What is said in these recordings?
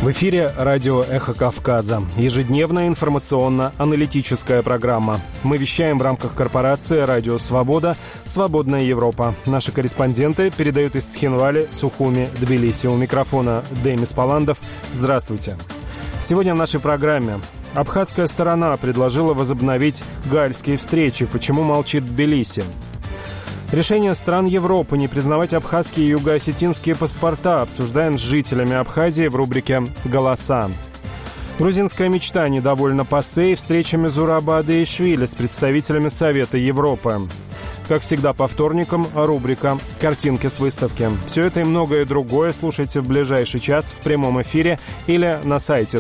В эфире радио «Эхо Кавказа». Ежедневная информационно-аналитическая программа. Мы вещаем в рамках корпорации «Радио Свобода», «Свободная Европа». Наши корреспонденты передают из Цхинвали, Сухуми, Тбилиси. У микрофона Демис Паландов. Здравствуйте. Сегодня в нашей программе. Абхазская сторона предложила возобновить гальские встречи. Почему молчит Тбилиси? Решение стран Европы не признавать абхазские и юго-осетинские паспорта обсуждаем с жителями Абхазии в рубрике «Голоса». Грузинская мечта недовольна ПАСЕ и встречами Зураба Адеишвили с представителями Совета Европы. Как всегда по вторникам, рубрика «Картинки с выставки». Все это и многое другое слушайте в ближайший час в прямом эфире или на сайте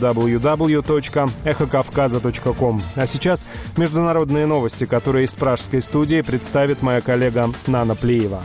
www.эхокавказа.ком. А сейчас международные новости, которые из пражской студии представит моя коллега Нана Плиева.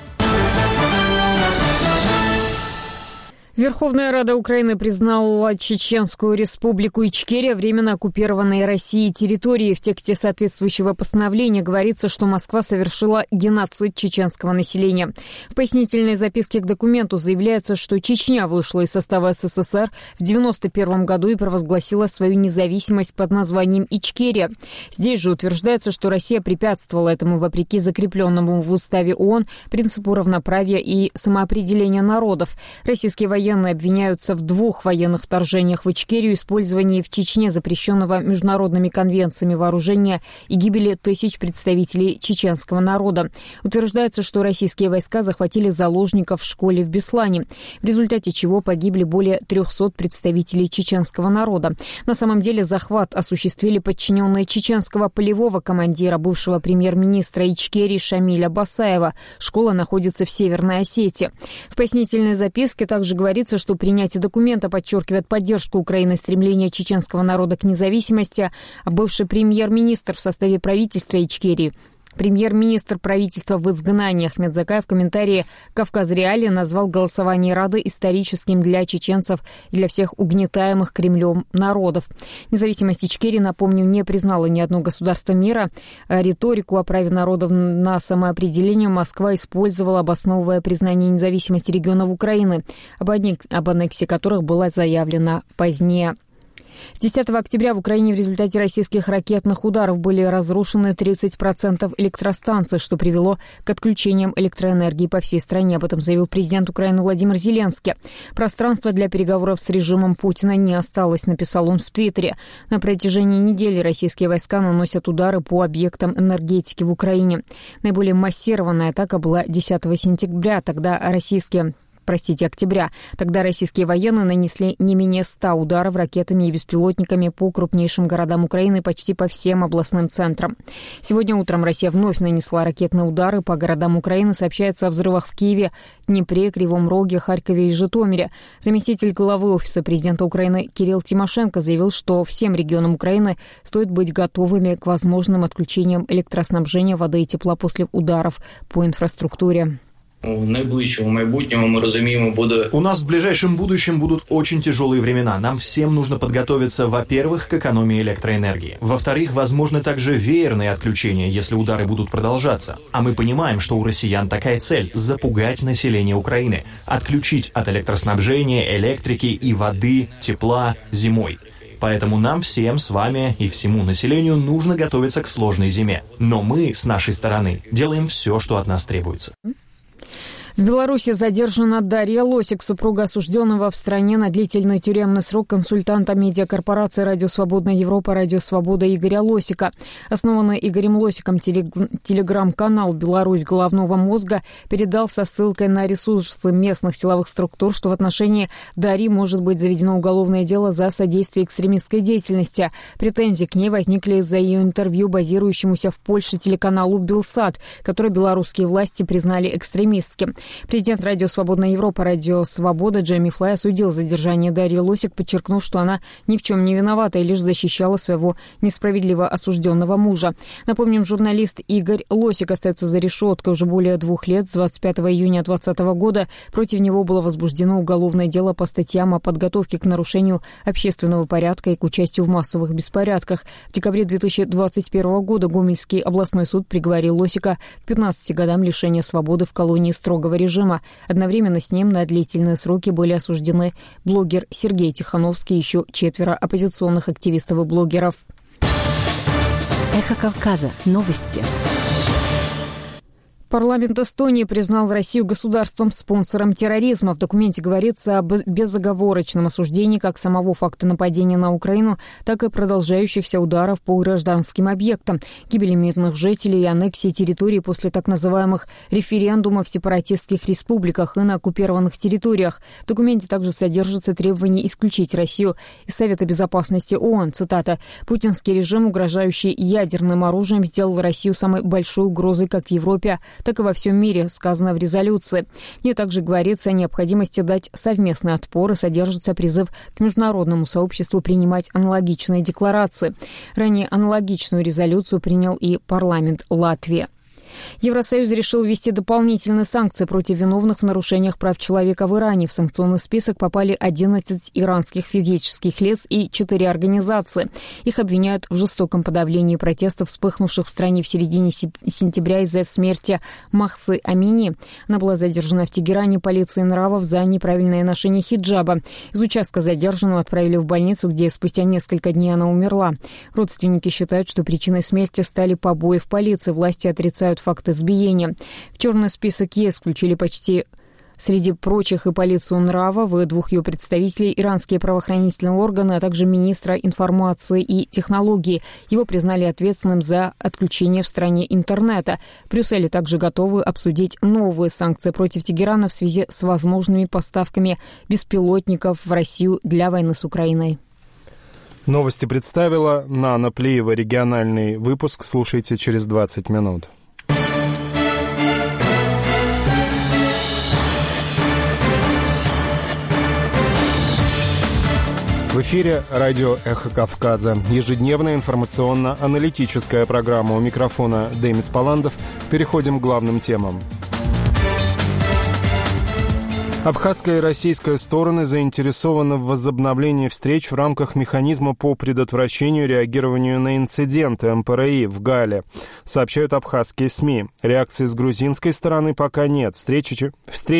Верховная Рада Украины признала Чеченскую республику Ичкерия временно оккупированной Россией территорией. В тексте соответствующего постановления говорится, что Москва совершила геноцид чеченского населения. В пояснительной записке к документу заявляется, что Чечня вышла из состава СССР в 1991 году и провозгласила свою независимость под названием Ичкерия. Здесь же утверждается, что Россия препятствовала этому вопреки закрепленному в уставе ООН принципу равноправия и самоопределения народов. Российские военные обвиняются в 2 военных вторжениях в Ичкерию, использовании в Чечне запрещенного международными конвенциями вооружения и гибели тысяч представителей чеченского народа. Утверждается, что российские войска захватили заложников в школе в Беслане, в результате чего погибли более 300 представителей чеченского народа. На самом деле захват осуществили подчиненные чеченского полевого командира, бывшего премьер-министра Ичкерии Шамиля Басаева. Школа находится в Северной Осетии. В пояснительной записке также говорится, что принятие документа подчеркивает поддержку Украины стремления чеченского народа к независимости, а бывший премьер-министр в составе правительства Ичкерии, премьер-министр правительства в изгнании Ахмед Закаев в комментарии «Кавказ Реалии» назвал голосование Рады историческим для чеченцев и для всех угнетаемых Кремлем народов. Независимость Ичкерии, напомню, не признала ни одно государство мира. Риторику о праве народов на самоопределение Москва использовала, обосновывая признание независимости регионов Украины, об аннексии которых была заявлена позднее. С 10 октября в Украине в результате российских ракетных ударов были разрушены 30% электростанций, что привело к отключениям электроэнергии по всей стране. Об этом заявил президент Украины Владимир Зеленский. Пространства для переговоров с режимом Путина не осталось, написал он в Твиттере. На протяжении недели российские войска наносят удары по объектам энергетики в Украине. Наиболее массированная атака была 10 сентября, октября. Тогда российские военные нанесли не менее 100 ударов ракетами и беспилотниками по крупнейшим городам Украины, почти по всем областным центрам. Сегодня утром Россия вновь нанесла ракетные удары по городам Украины. Сообщается о взрывах в Киеве, Днепре, Кривом Роге, Харькове и Житомире. Заместитель главы Офиса президента Украины Кирилл Тимошенко заявил, что всем регионам Украины стоит быть готовыми к возможным отключениям электроснабжения, воды и тепла после ударов по инфраструктуре. У нас в ближайшем будущем будут очень тяжелые времена. Нам всем нужно подготовиться, во-первых, к экономии электроэнергии. Во-вторых, возможно также веерные отключения, если удары будут продолжаться. А мы понимаем, что у россиян такая цель – запугать население Украины, отключить от электроснабжения, электрики и воды, тепла зимой. Поэтому нам всем с вами и всему населению нужно готовиться к сложной зиме. Но мы, с нашей стороны, делаем все, что от нас требуется. В Беларуси задержана Дарья Лосик, супруга осужденного в стране на длительный тюремный срок консультанта медиакорпорации «Радио Свободная Европа», «Радио Свобода» Игоря Лосика. Основанный Игорем Лосиком телеграм-канал «Беларусь головного мозга» передал со ссылкой на ресурсы местных силовых структур, что в отношении Дарьи может быть заведено уголовное дело за содействие экстремистской деятельности. Претензии к ней возникли из-за ее интервью базирующемуся в Польше телеканалу «Белсат», который белорусские власти признали экстремистским. Президент «Радио Свободная Европа», «Радио Свобода» Джейми Флай осудил задержание Дарьи Лосик, подчеркнув, что она ни в чем не виновата и лишь защищала своего несправедливо осужденного мужа. Напомним, журналист Игорь Лосик остается за решеткой уже более 2 лет. С 25 июня 2020 года против него было возбуждено уголовное дело по статьям о подготовке к нарушению общественного порядка и к участию в массовых беспорядках. В декабре 2021 года Гомельский областной суд приговорил Лосика к 15 годам лишения свободы в колонии строгого военного режима. Одновременно с ним на длительные сроки были осуждены блогер Сергей Тихановский и еще 4 оппозиционных активистов и блогеров. Эхо Кавказа. Новости. Парламент Эстонии признал Россию государством-спонсором терроризма. В документе говорится об безоговорочном осуждении как самого факта нападения на Украину, так и продолжающихся ударов по гражданским объектам, гибели мирных жителей и аннексии территорий после так называемых референдумов в сепаратистских республиках и на оккупированных территориях. В документе также содержится требование исключить Россию из Совета безопасности ООН. Цитата: «Путинский режим, угрожающий ядерным оружием, сделал Россию самой большой угрозой как в Европе, так и во всем мире», сказано в резолюции. В ней также говорится о необходимости дать совместный отпор и содержится призыв к международному сообществу принимать аналогичные декларации. Ранее аналогичную резолюцию принял и парламент Латвии. Евросоюз решил ввести дополнительные санкции против виновных в нарушениях прав человека в Иране. В санкционный список попали 11 иранских физических лиц и 4 организации. Их обвиняют в жестоком подавлении протестов, вспыхнувших в стране в середине сентября из-за смерти Махсы Амини. Она была задержана в Тегеране полицией нравов за неправильное ношение хиджаба. Из участка задержанную отправили в больницу, где спустя несколько дней она умерла. Родственники считают, что причиной смерти стали побои в полиции. Власти отрицают факт избиения. В черный список ЕС включили почти среди прочих и полицию нравов, и 2 ее представителей, иранские правоохранительные органы, а также министра информации и технологий. Его признали ответственным за отключение в стране интернета. В Брюсселе также готовы обсудить новые санкции против Тегерана в связи с возможными поставками беспилотников в Россию для войны с Украиной. Новости представила Нана Плиева. Региональный выпуск слушайте через 20 минут. В эфире радио «Эхо Кавказа». Ежедневная информационно-аналитическая программа. У микрофона Демис Паландов. Переходим к главным темам. Абхазская и российская стороны заинтересованы в возобновлении встреч в рамках механизма по предотвращению и реагированию на инциденты МПРИ в Гале, сообщают абхазские СМИ. Реакции с грузинской стороны пока нет. Встречи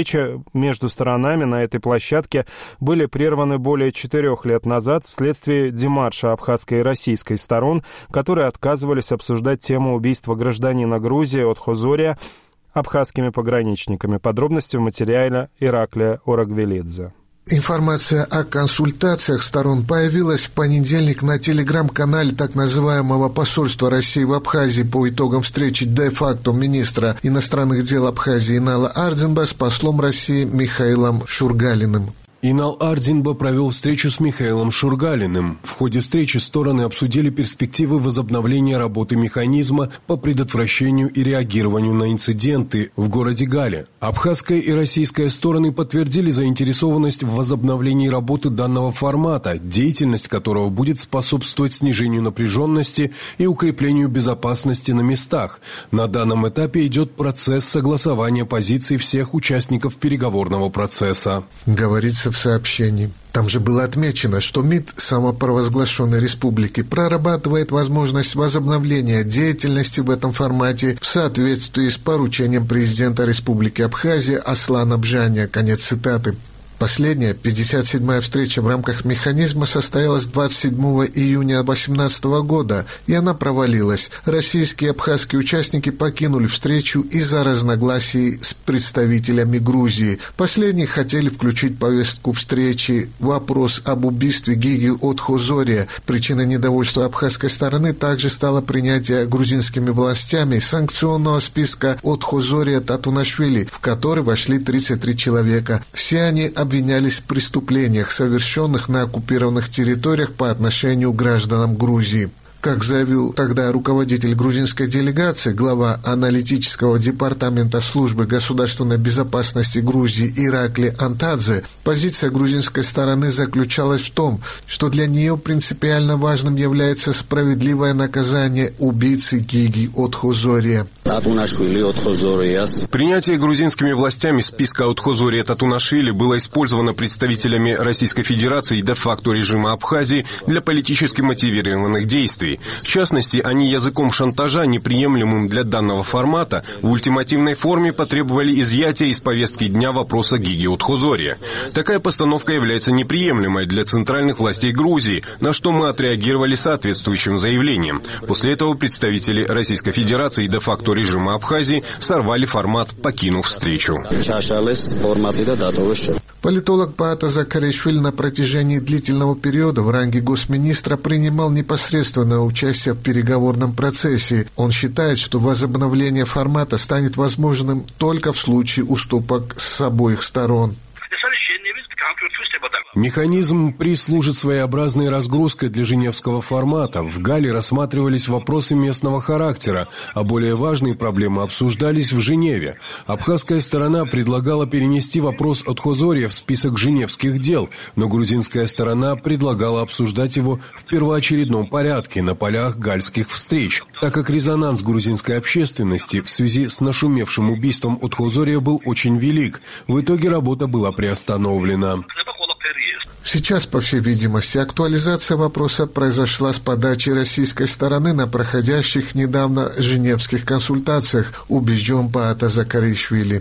между сторонами на этой площадке были прерваны более 4 лет назад вследствие демарша абхазской и российской сторон, которые отказывались обсуждать тему убийства гражданина Грузии Отхозория абхазскими пограничниками. Подробности в материале Ираклия Орагвелидзе. Информация о консультациях сторон появилась в понедельник на телеграм-канале так называемого посольства России в Абхазии по итогам встречи де-факто министра иностранных дел Абхазии Инала Ардинба с послом России Михаилом Шургалиным. Инал Ардинба провел встречу с Михаилом Шургалиным. В ходе встречи стороны обсудили перспективы возобновления работы механизма по предотвращению и реагированию на инциденты в городе Гале. Абхазская и российская стороны подтвердили заинтересованность в возобновлении работы данного формата, деятельность которого будет способствовать снижению напряженности и укреплению безопасности на местах. На данном этапе идет процесс согласования позиций всех участников переговорного процесса. Говорится в сообщении. Там же было отмечено, что МИД самопровозглашенной республики прорабатывает возможность возобновления деятельности в этом формате в соответствии с поручением президента Республики Абхазия Аслана Бжаня. Конец цитаты. Последняя, 57-я встреча в рамках механизма состоялась 27 июня 2018 года, и она провалилась. Российские и абхазские участники покинули встречу из-за разногласий с представителями Грузии. Последние хотели включить в повестку встречи вопрос об убийстве Гиги Отхозория. Причиной недовольства абхазской стороны также стало принятие грузинскими властями санкционного списка Отхозория Татунашвили, в который вошли 33 человека. Все они обвинялись в преступлениях, совершенных на оккупированных территориях по отношению к гражданам Грузии. Как заявил тогда руководитель грузинской делегации, глава аналитического департамента службы государственной безопасности Грузии Иракли Антадзе, позиция грузинской стороны заключалась в том, что для нее принципиально важным является справедливое наказание убийцы Гиги Отхозория. Принятие грузинскими властями списка Отхозория Татунашвили было использовано представителями Российской Федерации и де-факто режима Абхазии для политически мотивированных действий. В частности, они языком шантажа, неприемлемым для данного формата, в ультимативной форме потребовали изъятия из повестки дня вопроса Гиги Отхозория. Такая постановка является неприемлемой для центральных властей Грузии, на что мы отреагировали соответствующим заявлением. После этого представители Российской Федерации и де-факто режима Абхазии сорвали формат, покинув встречу. Политолог Паата Закаришвили на протяжении длительного периода в ранге госминистра принимал непосредственное участие в переговорном процессе. Он считает, что возобновление формата станет возможным только в случае уступок с обоих сторон. Механизм ПРИ служит своеобразной разгрузкой для женевского формата. В Гале рассматривались вопросы местного характера, а более важные проблемы обсуждались в Женеве. Абхазская сторона предлагала перенести вопрос Отхозория в список женевских дел, но грузинская сторона предлагала обсуждать его в первоочередном порядке на полях гальских встреч, так как резонанс грузинской общественности в связи с нашумевшим убийством Отхозория был очень велик. В итоге работа была приостановлена. Сейчас, по всей видимости, актуализация вопроса произошла с подачи российской стороны на проходящих недавно женевских консультациях, убежден Паата Закаришвили.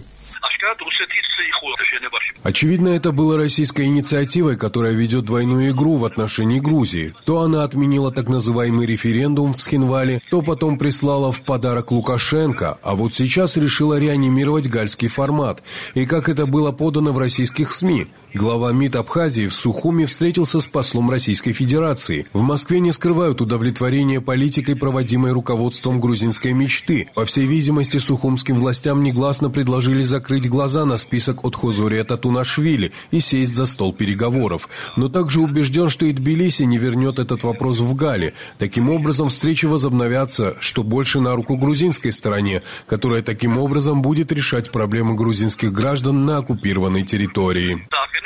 Очевидно, это было российской инициативой, которая ведет двойную игру в отношении Грузии. То она отменила так называемый референдум в Цхинвале, то потом прислала в подарок Лукашенко, а вот сейчас решила реанимировать гальский формат. И как это было подано в российских СМИ. Глава МИД Абхазии в Сухуми встретился с послом Российской Федерации. В Москве не скрывают удовлетворение политикой, проводимой руководством грузинской мечты. По всей видимости, сухумским властям негласно предложили закрыть глаза на список Отхозория Татунашвили и сесть за стол переговоров. Но также убежден, что и Тбилиси не вернет этот вопрос в Гале. Таким образом, встречи возобновятся, что больше на руку грузинской стороне, которая таким образом будет решать проблемы грузинских граждан на оккупированной территории.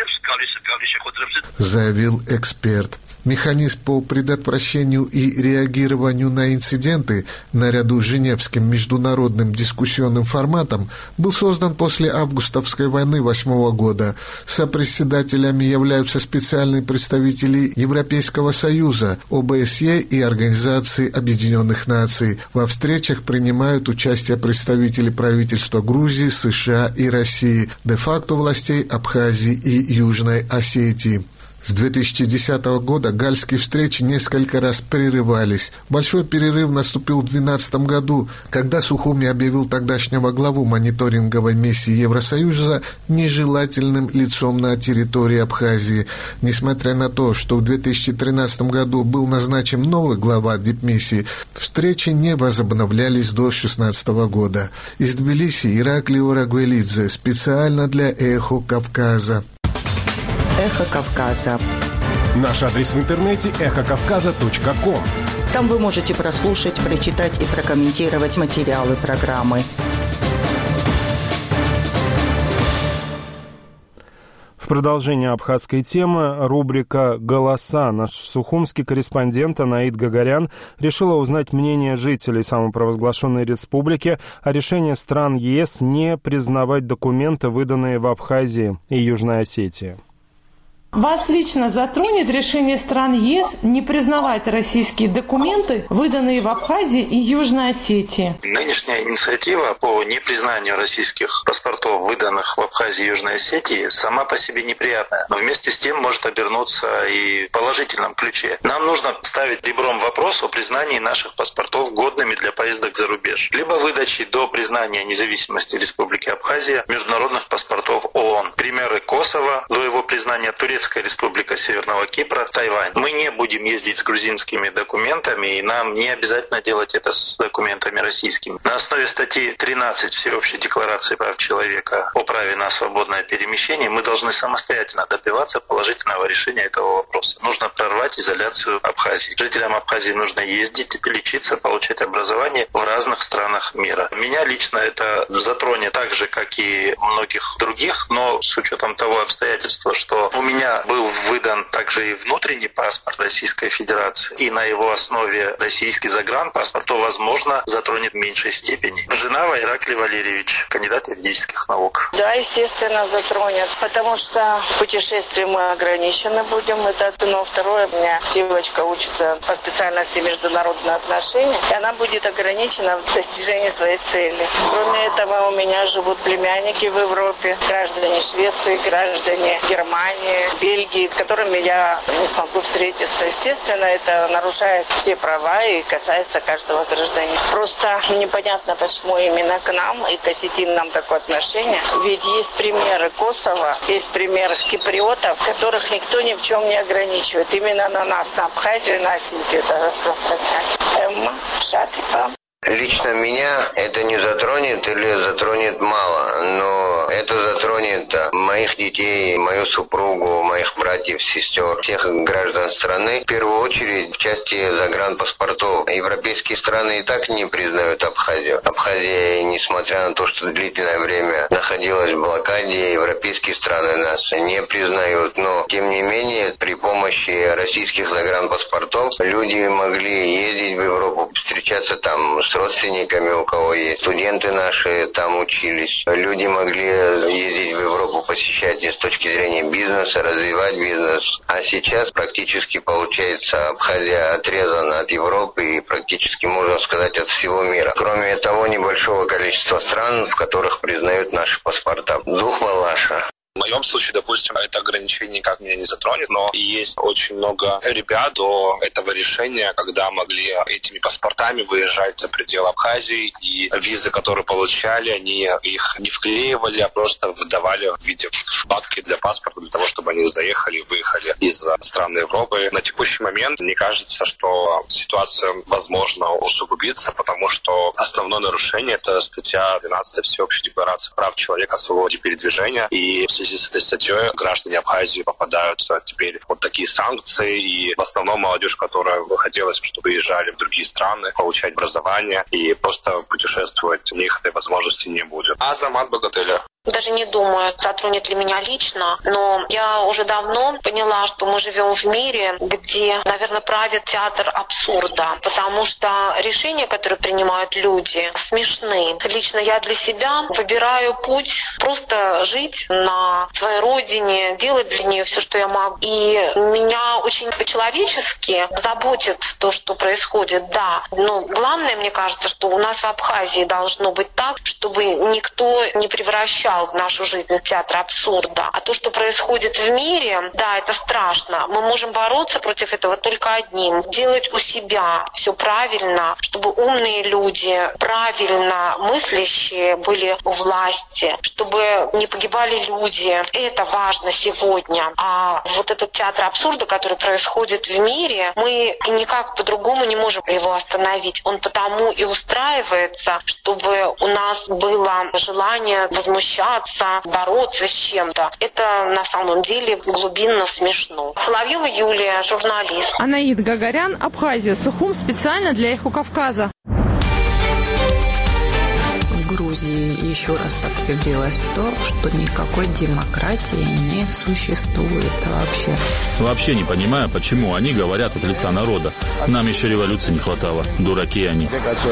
Заявил эксперт. Механизм по предотвращению и реагированию на инциденты наряду с Женевским международным дискуссионным форматом был создан после августовской войны 2008 года. Сопредседателями являются специальные представители Европейского Союза, ОБСЕ и Организации Объединенных Наций. Во встречах принимают участие представители правительства Грузии, США и России, де-факто властей Абхазии и Южной Осетии. С 2010 года гальские встречи несколько раз прерывались. Большой перерыв наступил в 2012 году, когда Сухуми объявил тогдашнего главу мониторинговой миссии Евросоюза нежелательным лицом на территории Абхазии. Несмотря на то, что в 2013 году был назначен новый глава дипмиссии, встречи не возобновлялись до 2016 года. Из Тбилиси Ираклий Орагвелидзе специально для «Эхо Кавказа». Эхо Кавказа. Наш адрес в интернете эхокавказа.ком. Там вы можете прослушать, прочитать и прокомментировать материалы программы. В продолжение абхазской темы рубрика «Голоса». Наш сухумский корреспондент Анаид Гагарян решила узнать мнение жителей самопровозглашенной республики о решении стран ЕС не признавать документы, выданные в Абхазии и Южной Осетии. Вас лично затронет решение стран ЕС не признавать российские документы, выданные в Абхазии и Южной Осетии? Нынешняя инициатива по непризнанию российских паспортов, выданных в Абхазии и Южной Осетии, сама по себе неприятная, но вместе с тем может обернуться и в положительном ключе. Нам нужно ставить ребром вопрос о признании наших паспортов годными для поездок за рубеж, либо выдаче до признания независимости Республики Абхазия международных паспортов ООН. Примеры: Косово до его признания, Турецкая Республика Северного Кипра, Тайвань. Мы не будем ездить с грузинскими документами, и нам не обязательно делать это с документами российскими. На основе статьи 13 Всеобщей декларации прав человека о праве на свободное перемещение мы должны самостоятельно добиваться положительного решения этого вопроса. Нужно прорвать изоляцию Абхазии. Жителям Абхазии нужно ездить, лечиться, получать образование в разных странах мира. Меня лично это затронет так же, как и многих других, но с учетом того обстоятельства, что у меня меня был выдан также и внутренний паспорт Российской Федерации, и на его основе российский загранпаспорт, то, возможно, затронет в меньшей степени. Женава Ираклий Валерьевич, кандидат юридических наук. Да, естественно, затронет, потому что путешествия мы ограничены будем, это одно. Второе, у меня девочка учится по специальности международные отношения, и она будет ограничена в достижении своей цели. Кроме этого, у меня живут племянники в Европе, граждане Швеции, граждане Германии, Бельгии, с которыми я не смогу встретиться. Естественно, это нарушает все права и касается каждого гражданина. Просто непонятно, почему именно к нам и к осетинам такое отношение. Ведь есть примеры Косово, есть примеры киприотов, которых никто ни в чем не ограничивает. Именно на нас, на Абхазию и на Осетию это распространяется. Эмма Шатипа. Лично меня это не затронет или затронет мало, но это затронет моих детей, мою супругу, моих братьев, сестер, всех граждан страны. В первую очередь в части загранпаспортов. Европейские страны и так не признают Абхазию. Абхазия, несмотря на то, что длительное время находилась в блокаде, европейские страны нас не признают. Но, тем не менее, при помощи российских загранпаспортов люди могли ездить в Европу, встречаться там с родственниками, у кого есть. Студенты наши там учились. Люди могли ездить в Европу, посещать с точки зрения бизнеса, развивать бизнес. А сейчас практически, получается, Абхазия отрезана от Европы и практически, можно сказать, от всего мира. Кроме того, небольшого количества стран, в которых признают наши паспорта. Дух Малаша. В моем случае, допустим, это ограничение никак меня не затронет, но есть очень много ребят до этого решения, когда могли этими паспортами выезжать за пределы Абхазии, и визы, которые получали, они их не вклеивали, а просто выдавали в виде вкладки для паспорта, для того, чтобы они заехали и выехали из стран Европы. На текущий момент мне кажется, что ситуация возможно усугубится, потому что основное нарушение — это статья 12 Всеобщей декларации прав человека о свободе передвижения, и в связи с этой статьей граждане Абхазии попадают теперь под такие санкции, и в основном молодежь, которая хотелось, чтобы приезжали в другие страны, получать образование и просто путешествовать, у них этой возможности не будет. Азамат Богателя. Даже не думаю, затронет ли меня лично, но я уже давно поняла, что мы живем в мире, где, наверное, правит театр абсурда, потому что решения, которые принимают люди, смешны. Лично я для себя выбираю путь просто жить на своей родине, делать для нее все, что я могу. И меня очень по-человечески заботит то, что происходит, да. Но главное, мне кажется, что у нас в Абхазии должно быть так, чтобы никто не превращал в нашу жизнь в театр абсурда. А то, что происходит в мире, да, это страшно. Мы можем бороться против этого только одним. Делать у себя все правильно, чтобы умные люди, правильно мыслящие были у власти, чтобы не погибали люди. Это важно сегодня. А вот этот театр абсурда, который происходит в мире, мы никак по-другому не можем его остановить. Он потому и устраивается, чтобы у нас было желание возмущаться, бороться с чем-то. Это на самом деле глубинно смешно. Соловьева Юлия, журналист. Анаид Гагарян, Абхазия, Сухум, специально для «Эхо Кавказа». В Грузии еще раз подтвердилось то, что никакой демократии не существует вообще. Вообще не понимаю, почему они говорят от лица народа. Нам еще революции не хватало. Дураки они.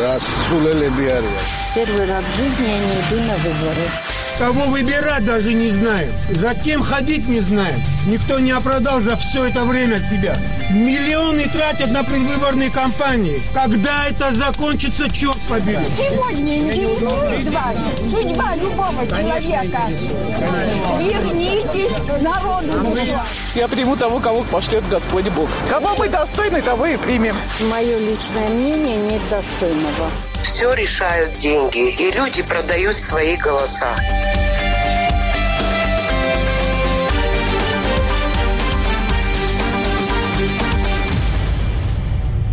Первый раз в жизни я не иду на выборы. Кого выбирать даже не знаем. За кем ходить не знаем. Никто не оправдал за все это время себя. Миллионы тратят на предвыборные кампании. Когда это закончится, черт побери. Сегодня интересует вас судьба любого человека. Вернитесь к народу. Я приму того, кого пошлет Господь Бог. Кого мы достойны, того и примем. Мое личное мнение нет достойного. Все решают деньги, и люди продают свои голоса.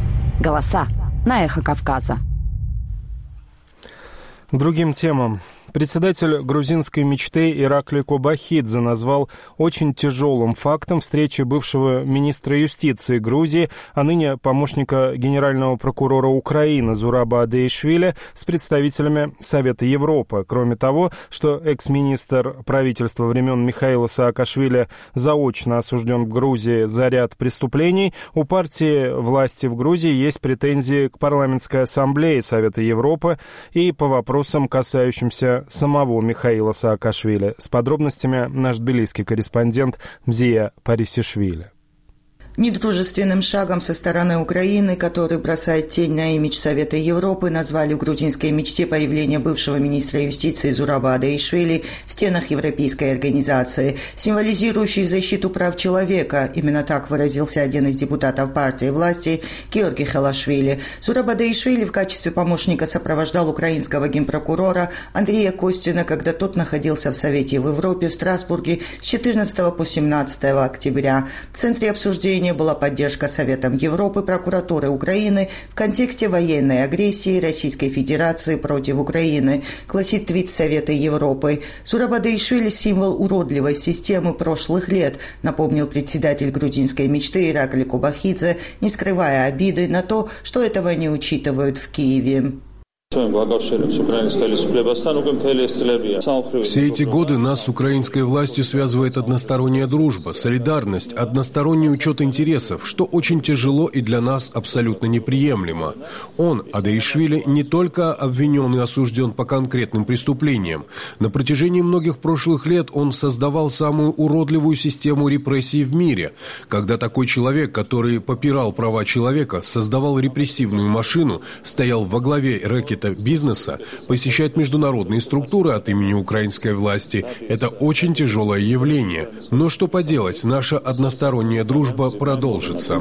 Голоса на Эхо Кавказа. К другим темам. Председатель грузинской мечты Ираклий Кобахидзе назвал очень тяжелым фактом встречи бывшего министра юстиции Грузии, а ныне помощника генерального прокурора Украины Зураба Адеишвили с представителями Совета Европы. Кроме того, что экс-министр правительства времен Михаила Саакашвили заочно осужден в Грузии за ряд преступлений, у партии власти в Грузии есть претензии к парламентской ассамблее Совета Европы и по вопросам, касающимся самого Михаила Саакашвили. С подробностями наш тбилисский корреспондент Мзия Парисишвили. Недружественным шагом со стороны Украины, который бросает тень на имидж Совета Европы, назвали в грузинской мечте появление бывшего министра юстиции Зураба Адеишвили в стенах Европейской организации, символизирующей защиту прав человека. Именно так выразился один из депутатов партии власти Георгий Халашвили. Зураб Адеишвили в качестве помощника сопровождал украинского генпрокурора Андрея Костина, когда тот находился в Совете в Европе в Страсбурге с 14 по 17 октября. В центре обсуждения была поддержка Советом Европы, прокуратуры Украины в контексте военной агрессии Российской Федерации против Украины, гласит твит Совета Европы. Зураб Адеишвили – символ уродливой системы прошлых лет, напомнил председатель грузинской мечты Ираклий Кобахидзе, не скрывая обиды на то, что этого не учитывают в Киеве. Все эти годы нас с украинской властью связывает односторонняя дружба, солидарность, односторонний учет интересов, что очень тяжело и для нас абсолютно неприемлемо. Он, Адеишвили, не только обвинен и осужден по конкретным преступлениям. На протяжении многих прошлых лет он создавал самую уродливую систему репрессий в мире, когда такой человек, который попирал права человека, создавал репрессивную машину, стоял во главе рэкета бизнеса, посещать международные структуры от имени украинской власти. Это очень тяжелое явление. Но что поделать, наша односторонняя дружба продолжится.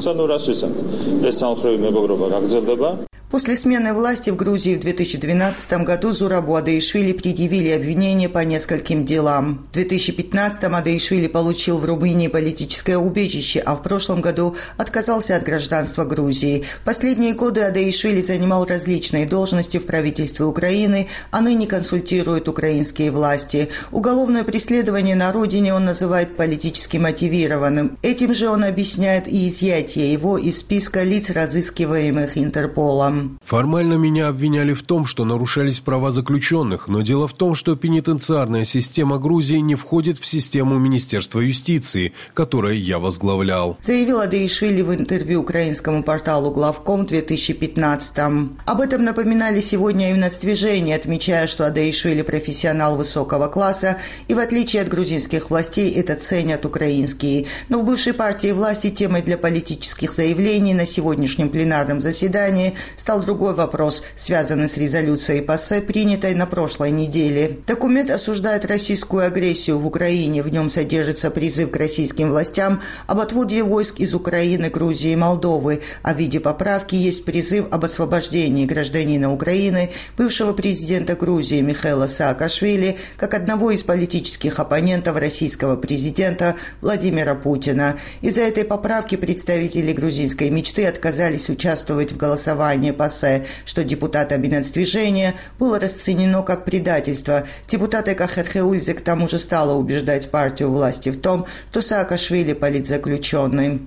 После смены власти в Грузии в 2012 году Зурабу Адеишвили предъявили обвинения по нескольким делам. В 2015-м Адеишвили получил в Румынии политическое убежище, а в прошлом году отказался от гражданства Грузии. В последние годы Адеишвили занимал различные должности в правительстве Украины, а ныне консультирует украинские власти. Уголовное преследование на родине он называет политически мотивированным. Этим же он объясняет и изъятие его из списка лиц, разыскиваемых Интерполом. Формально меня обвиняли в том, что нарушались права заключенных, но дело в том, что пенитенциарная система Грузии не входит в систему Министерства юстиции, которое я возглавлял. Заявил Адеишвили в интервью украинскому порталу «Главком» в 2015-м. Об этом напоминали сегодня и в нацдвижении, отмечая, что Адеишвили профессионал высокого класса, и в отличие от грузинских властей это ценят украинские. Но в бывшей партии власти темой для политических заявлений на сегодняшнем пленарном заседании стал другой вопрос, связанный с резолюцией ПАСЕ, принятой на прошлой неделе. Документ осуждает российскую агрессию в Украине. В нем содержится призыв к российским властям об отводе войск из Украины, Грузии и Молдовы. А в виде поправки есть призыв об освобождении гражданина Украины, бывшего президента Грузии Михаила Саакашвили, как одного из политических оппонентов российского президента Владимира Путина. Из-за этой поправки представители грузинской мечты отказались участвовать в голосовании ПАСЕ, что депутатами нацдвижения было расценено как предательство. Депутат Эка Херхеульзе к тому же стала убеждать партию власти в том, что Саакашвили политзаключенный.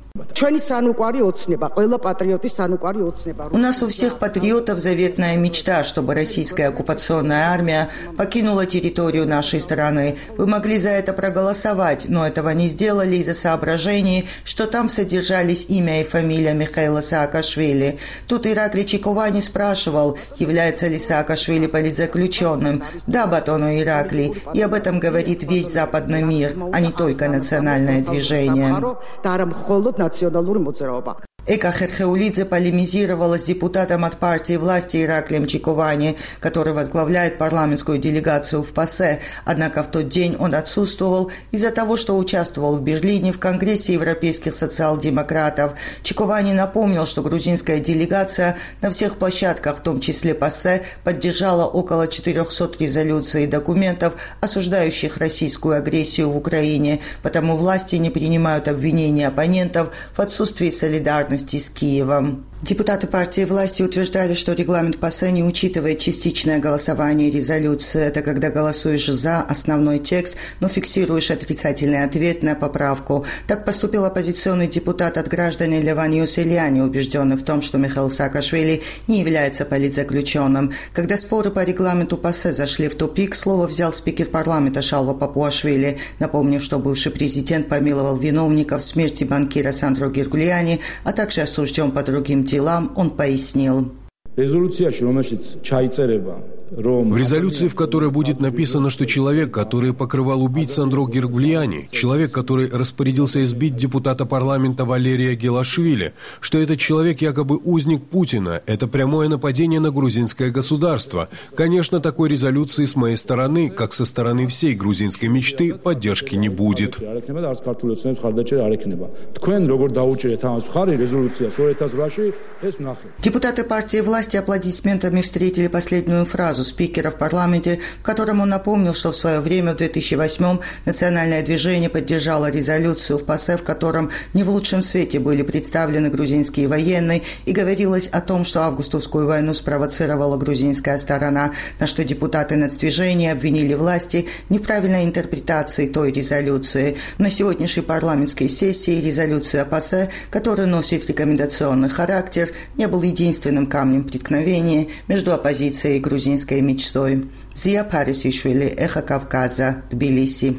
У нас у всех патриотов заветная мечта, чтобы российская оккупационная армия покинула территорию нашей страны. Вы могли за это проголосовать, но этого не сделали из-за соображений, что там содержались имя и фамилия Михаила Саакашвили. Тут Ираклий Чиковани спрашивал, является ли Саакашвили политзаключенным. Да, Батону Ираклий, и об этом говорит весь западный мир, а не только национальное движение. Эка Херхеулидзе полемизировала с депутатом от партии власти Ираклием Чиковани, который возглавляет парламентскую делегацию в ПАСЕ. Однако в тот день он отсутствовал из-за того, что участвовал в Берлине в Конгрессе европейских социал-демократов. Чиковани напомнил, что грузинская делегация на всех площадках, в том числе ПАСЕ, поддержала около 400 резолюций и документов, осуждающих российскую агрессию в Украине, потому власти не принимают обвинения оппонентов в отсутствии солидарности с Киевом. Депутаты партии власти утверждали, что регламент ПАСЕ не учитывает частичное голосование резолюции. Это когда голосуешь за основной текст, но фиксируешь отрицательный ответ на поправку. Так поступил оппозиционный депутат от граждан Леваниус Ильяни, убежденный в том, что Михаил Саакашвили не является политзаключенным. Когда споры по регламенту ПАСЕ зашли в тупик, слово взял спикер парламента Шалва Папуашвили, напомнив, что бывший президент помиловал виновников смерти банкира Сандро Гиргульяни, а также осужден по другим делам, он пояснил. В резолюции, в которой будет написано, что человек, который покрывал убить Сандро Гиргульяни, человек, который распорядился избить депутата парламента Валерия Гелашвили, что этот человек якобы узник Путина, это прямое нападение на грузинское государство. Конечно, такой резолюции с моей стороны, как со стороны всей грузинской мечты, поддержки не будет. Депутаты партии власти аплодисментами встретили последнюю фразу спикера в парламенте, в котором он напомнил, что в свое время, в 2008-м, национальное движение поддержало резолюцию в ПАСЕ, в котором не в лучшем свете были представлены грузинские военные, и говорилось о том, что августовскую войну спровоцировала грузинская сторона, на что депутаты нацдвижения обвинили власти в неправильной интерпретации той резолюции. На сегодняшней парламентской сессии резолюция ПАСЕ, которая носит рекомендационный характер, не был единственным камнем преткновения между оппозицией и грузинской мечтой. Зия Парисишвили, Эхо Кавказа, Тбилиси.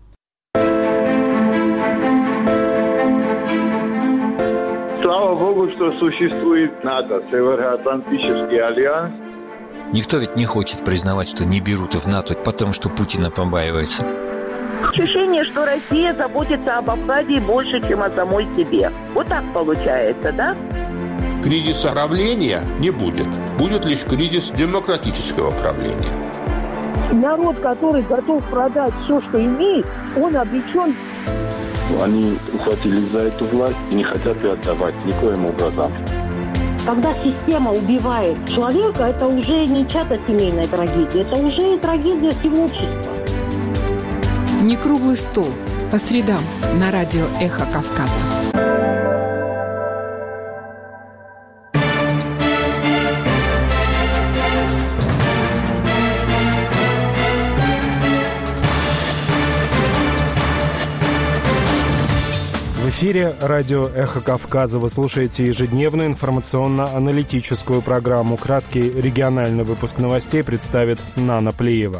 Слава Богу, что существует НАТО, Североатлантический альянс. Никто ведь не хочет признавать, что не берут в НАТО, потому что Путина побаивается. Ощущение, что Россия заботится об Абхазии больше, чем о самой себе. Вот так получается, да? Кризиса правления не будет. Будет лишь кризис демократического правления. Народ, который готов продать все, что имеет, он обречен. Они ухватились за эту власть и не хотят ее отдавать никоим образом. Когда система убивает человека, это уже не чья-то семейная трагедия, это уже трагедия всего общества. Не круглый стол. По средам на радио «Эхо Кавказа». В эфире радио «Эхо Кавказа». Вы слушаете ежедневную информационно-аналитическую программу. Краткий региональный выпуск новостей представит Нана Плиева.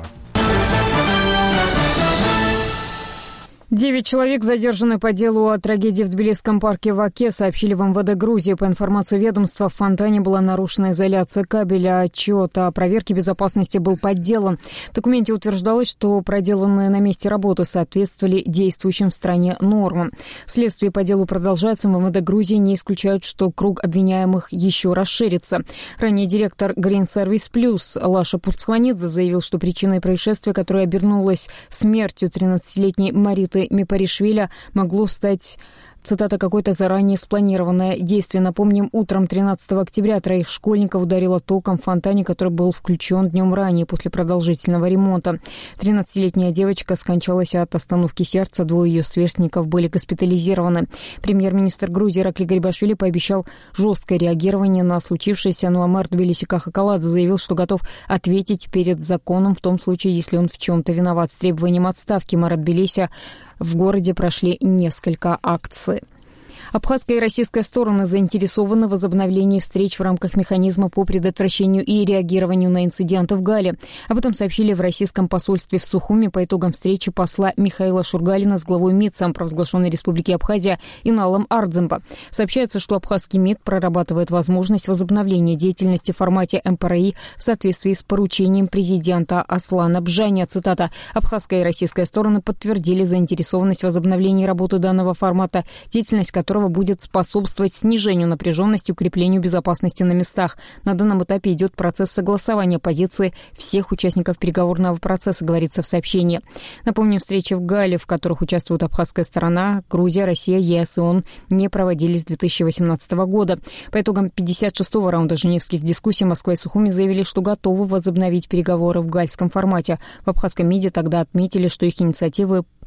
9 человек задержаны по делу о трагедии в Тбилисском парке в Оке, сообщили в МВД Грузии. По информации ведомства, в фонтане была нарушена изоляция кабеля. Отчет о проверке безопасности был подделан. В документе утверждалось, что проделанные на месте работы соответствовали действующим в стране нормам. Следствие по делу продолжается. В МВД Грузии не исключают, что круг обвиняемых еще расширится. Ранее директор Green Service Plus Лаша Пурцхванидзе заявил, что причиной происшествия, которое обернулось смертью 13-летней Мариты Мипаришвили, могло стать, цитата, какое-то заранее спланированное действие. Напомним, утром 13 октября 3 школьников ударило током в фонтане, который был включен днем ранее после продолжительного ремонта. 13-летняя девочка скончалась от остановки сердца, 2 ее сверстников были госпитализированы. Премьер-министр Грузии Иракли Гарибашвили пообещал жесткое реагирование на случившееся, но мэр Тбилиси Каха Каладзе заявил, что готов ответить перед законом в том случае, если он в чем-то виноват. С требованием отставки мэра Тбилиси в городе прошли несколько акций. Абхазская и российская стороны заинтересованы в возобновлении встреч в рамках механизма по предотвращению и реагированию на инциденты в Гале. Об этом сообщили в российском посольстве в Сухуми по итогам встречи посла Михаила Шургалина с главой МИД самопровозглашенной Республики Абхазия Иналом Ардземба. Сообщается, что абхазский МИД прорабатывает возможность возобновления деятельности в формате МПРИ в соответствии с поручением президента Аслана Бжаня. Цитата: «Абхазская и российская стороны подтвердили заинтересованность в возобновлении работы данного формата, деятельность которого будет способствовать снижению напряженности и укреплению безопасности на местах. На данном этапе идет процесс согласования позиции всех участников переговорного процесса», говорится в сообщении. Напомним, встречи в Гале, в которых участвует абхазская сторона, Грузия, Россия, ЕС и ООН, не проводились с 2018 года. По итогам 56-го раунда женевских дискуссий Москва и Сухуми заявили, что готовы возобновить переговоры в гальском формате. В абхазском МИДе тогда отметили, что их инициативы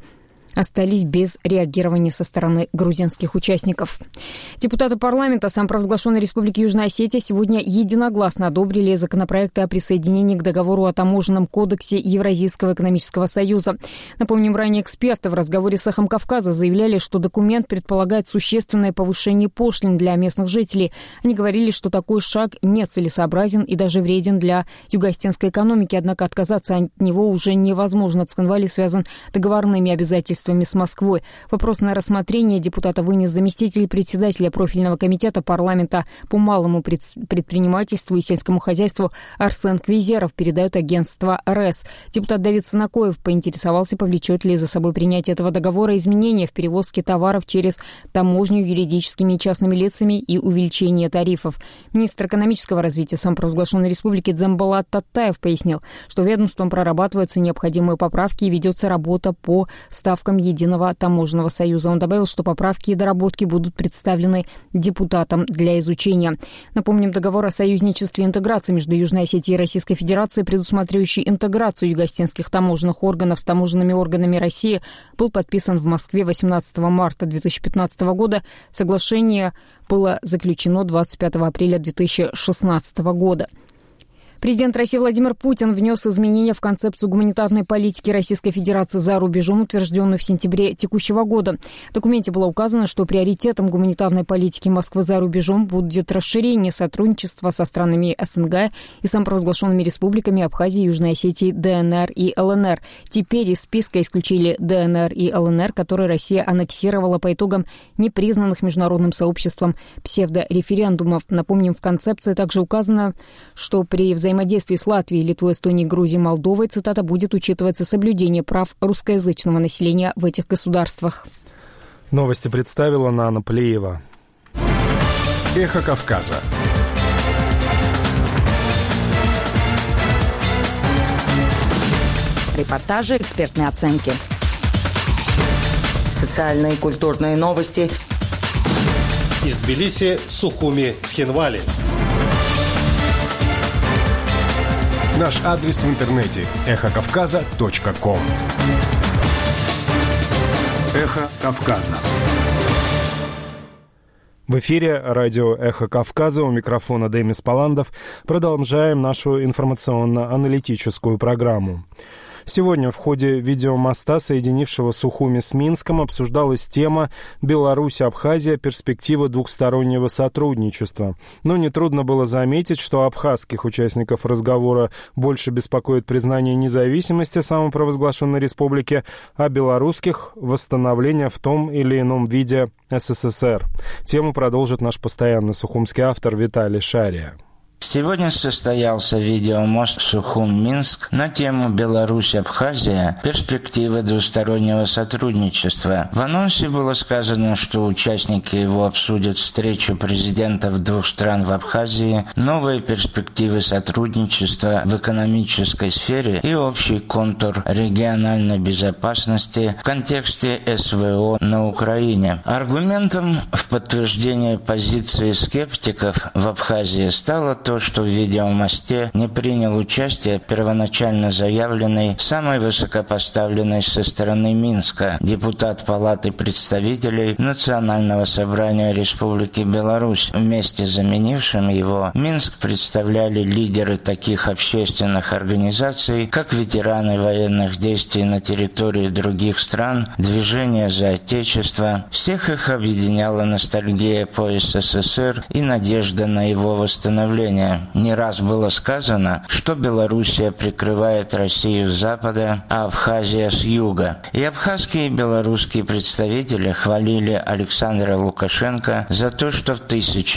остались без реагирования со стороны грузинских участников. Депутаты парламента самопровозглашенной Республики Южная Осетия сегодня единогласно одобрили законопроекты о присоединении к договору о таможенном кодексе Евразийского экономического союза. Напомним, ранее эксперты в разговоре с «Эхом Кавказа» заявляли, что документ предполагает существенное повышение пошлин для местных жителей. Они говорили, что такой шаг нецелесообразен и даже вреден для юго-осетинской экономики, однако отказаться от него уже невозможно. Цхинвали связан договорными обязательствами с Москвой. Вопрос на рассмотрение депутата вынес заместитель председателя профильного комитета парламента по малому предпринимательству и сельскому хозяйству Арсен Квизеров, передает агентство РЭС. Депутат Давид Санакоев поинтересовался, повлечет ли за собой принятие этого договора изменения в перевозке товаров через таможню юридическими и частными лицами и увеличение тарифов. Министр экономического развития самопровозглашенной республики Дзамбалат Таттаев пояснил, что ведомством прорабатываются необходимые поправки и ведется работа по ставкам Единого таможенного союза. Он добавил, что поправки и доработки будут представлены депутатам для изучения. Напомним, договор о союзничестве и интеграции между Южной Осетией и Российской Федерацией, предусматривающий интеграцию юго-осетинских таможенных органов с таможенными органами России, был подписан в Москве 18 марта 2015 года. Соглашение было заключено 25 апреля 2016 года. Президент России Владимир Путин внес изменения в концепцию гуманитарной политики Российской Федерации за рубежом, утвержденную в сентябре текущего года. В документе было указано, что приоритетом гуманитарной политики Москвы за рубежом будет расширение сотрудничества со странами СНГ и самопровозглашенными республиками Абхазии, Южной Осетии, ДНР и ЛНР. Теперь из списка исключили ДНР и ЛНР, которые Россия аннексировала по итогам непризнанных международным сообществом псевдореферендумов. Напомним, в концепции также указано, что при взаимодействии с Латвией, Литвой, Эстонией, Грузией, Молдовой, цитата, будет учитываться соблюдение прав русскоязычного населения в этих государствах. Новости представила Нана Плеева. Эхо Кавказа. Репортажи, экспертные оценки. Социальные и культурные новости. Из Тбилиси, Сухуми, Цхинвали. Наш адрес в интернете – эхокавказа.ком. Эхо Кавказа. В эфире радио «Эхо Кавказа», у микрофона Демис Паландов. Продолжаем нашу информационно-аналитическую программу. Сегодня в ходе видеомоста, соединившего Сухуми с Минском, обсуждалась тема «Беларусь-Абхазия. Перспективы двухстороннего сотрудничества». Но нетрудно было заметить, что абхазских участников разговора больше беспокоит признание независимости самопровозглашенной республики, а белорусских – восстановление в том или ином виде СССР. Тему продолжит наш постоянный сухумский автор Виталий Шария. Сегодня состоялся видеомост Сухум-Минск на тему «Беларусь-Абхазия. Перспективы двустороннего сотрудничества». В анонсе было сказано, что участники его обсудят встречу президентов двух стран в Абхазии, новые перспективы сотрудничества в экономической сфере и общий контур региональной безопасности в контексте СВО на Украине. Аргументом в подтверждение позиции скептиков в Абхазии стало то, что в видеомосте не принял участие первоначально заявленный самый высокопоставленный со стороны Минска депутат Палаты представителей Национального собрания Республики Беларусь. Вместе заменившим его Минск представляли лидеры таких общественных организаций, как ветераны военных действий на территории других стран, Движение за Отечество. Всех их объединяла ностальгия по СССР и надежда на его восстановление. Не раз было сказано, что Белоруссия прикрывает Россию с запада, а Абхазия с юга. И абхазские и белорусские представители хвалили Александра Лукашенко за то, что в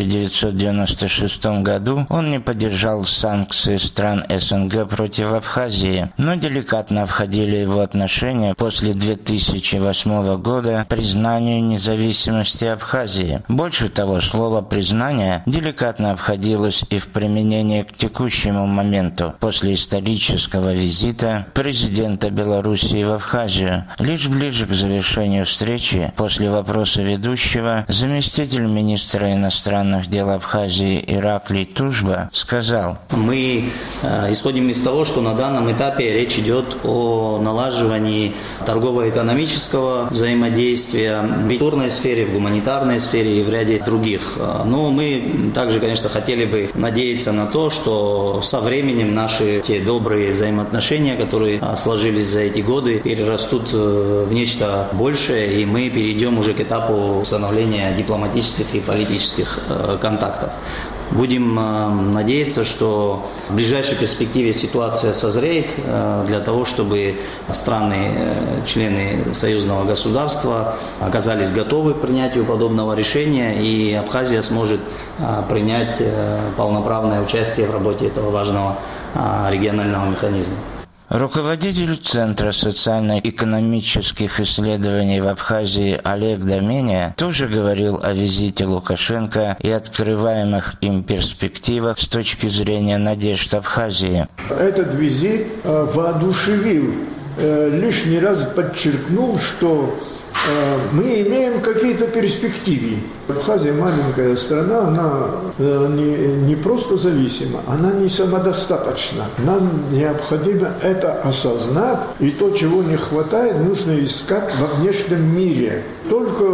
1996 году он не поддержал санкции стран СНГ против Абхазии, но деликатно обходили его отношения после 2008 года к признанию независимости Абхазии. Больше того, слово «признание» деликатно обходилось и в применения к текущему моменту после исторического визита президента Белоруссии в Абхазию. Лишь ближе к завершению встречи, после вопроса ведущего, заместитель министра иностранных дел Абхазии Ираклий Тужба сказал: «Мы исходим из того, что на данном этапе речь идет о налаживании торгово-экономического взаимодействия в культурной сфере, в гуманитарной сфере и в ряде других. Но мы также, конечно, хотели бы надеяться на то, что со временем наши те добрые взаимоотношения, которые сложились за эти годы, перерастут в нечто большее, и мы перейдем уже к этапу установления дипломатических и политических контактов. Будем надеяться, что в ближайшей перспективе ситуация созреет для того, чтобы страны, члены союзного государства, оказались готовы к принятию подобного решения, и Абхазия сможет принять полноправное участие в работе этого важного регионального механизма. Руководитель Центра социально-экономических исследований в Абхазии Олег Доменя тоже говорил о визите Лукашенко и открываемых им перспективах с точки зрения надежд Абхазии. Этот визит воодушевил, лишний раз подчеркнул, что мы имеем какие-то перспективы. Абхазия маленькая страна, она не просто зависима, она не самодостаточна. Нам необходимо это осознать, и то, чего не хватает, нужно искать во внешнем мире. Только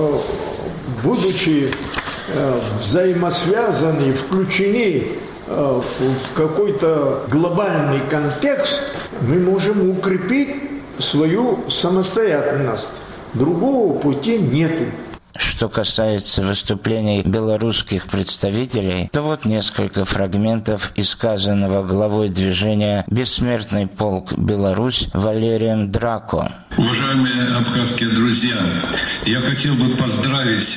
будучи взаимосвязаны, включены в какой-то глобальный контекст, мы можем укрепить свою самостоятельность. Другого пути нету. Что касается выступлений белорусских представителей, то вот несколько фрагментов из сказанного главой движения «Бессмертный полк Беларусь» Валерием Драко. Уважаемые абхазские друзья, я хотел бы поздравить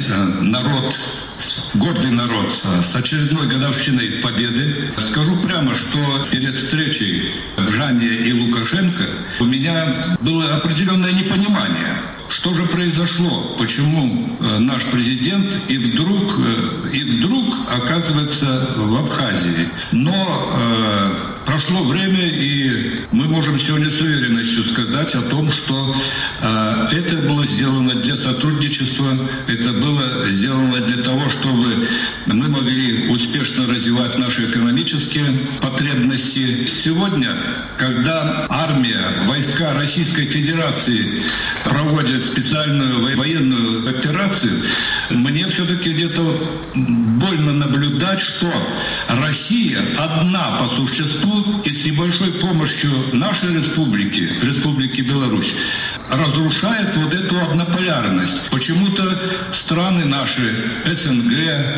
гордый народ с очередной годовщиной победы. Скажу прямо, что перед встречей Жани и Лукашенко у меня было определенное непонимание. Что же произошло? Почему наш президент и вдруг оказывается в Абхазии? Но прошло время, и мы можем сегодня с уверенностью сказать о том, что это было сделано для сотрудничества, это было сделано для того, чтобы мы могли успешно развивать наши экономические потребности. Сегодня, когда армия, войска Российской Федерации проводят специальную военную операцию, мне все-таки где-то больно наблюдать, что Россия одна по существу и с небольшой помощью нашей Республики Беларусь, разрушает вот эту однополярность. Почему-то страны наши, СНГ,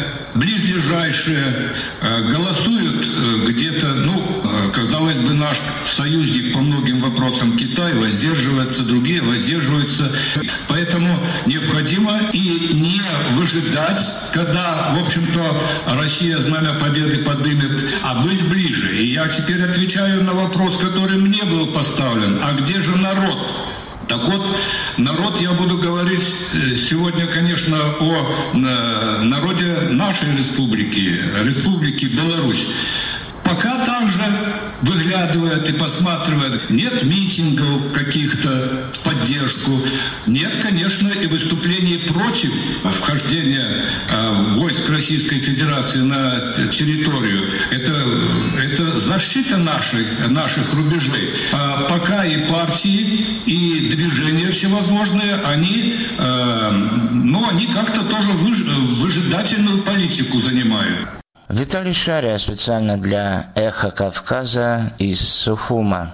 ближайшие, голосуют где-то, казалось бы, наш союзник по многим вопросам Китай воздерживается, другие воздерживаются. Поэтому необходимо и не выжидать, когда, в общем-то, Россия знамя победы поднимет, а быть ближе. И я теперь отвечаю на вопрос, который мне был поставлен. А где же народ? Так вот, народ, я буду говорить сегодня, конечно, о народе нашей Республики Беларусь. Пока также выглядывает и посматривает. Нет митингов каких-то в поддержку. Нет, конечно, и выступлений против вхождения войск Российской Федерации на территорию. Это защита наших рубежей. А пока и партии, и движения всевозможные, они как-то тоже выжидательную политику занимают. Виталий Шария специально для «Эхо Кавказа» из Сухума.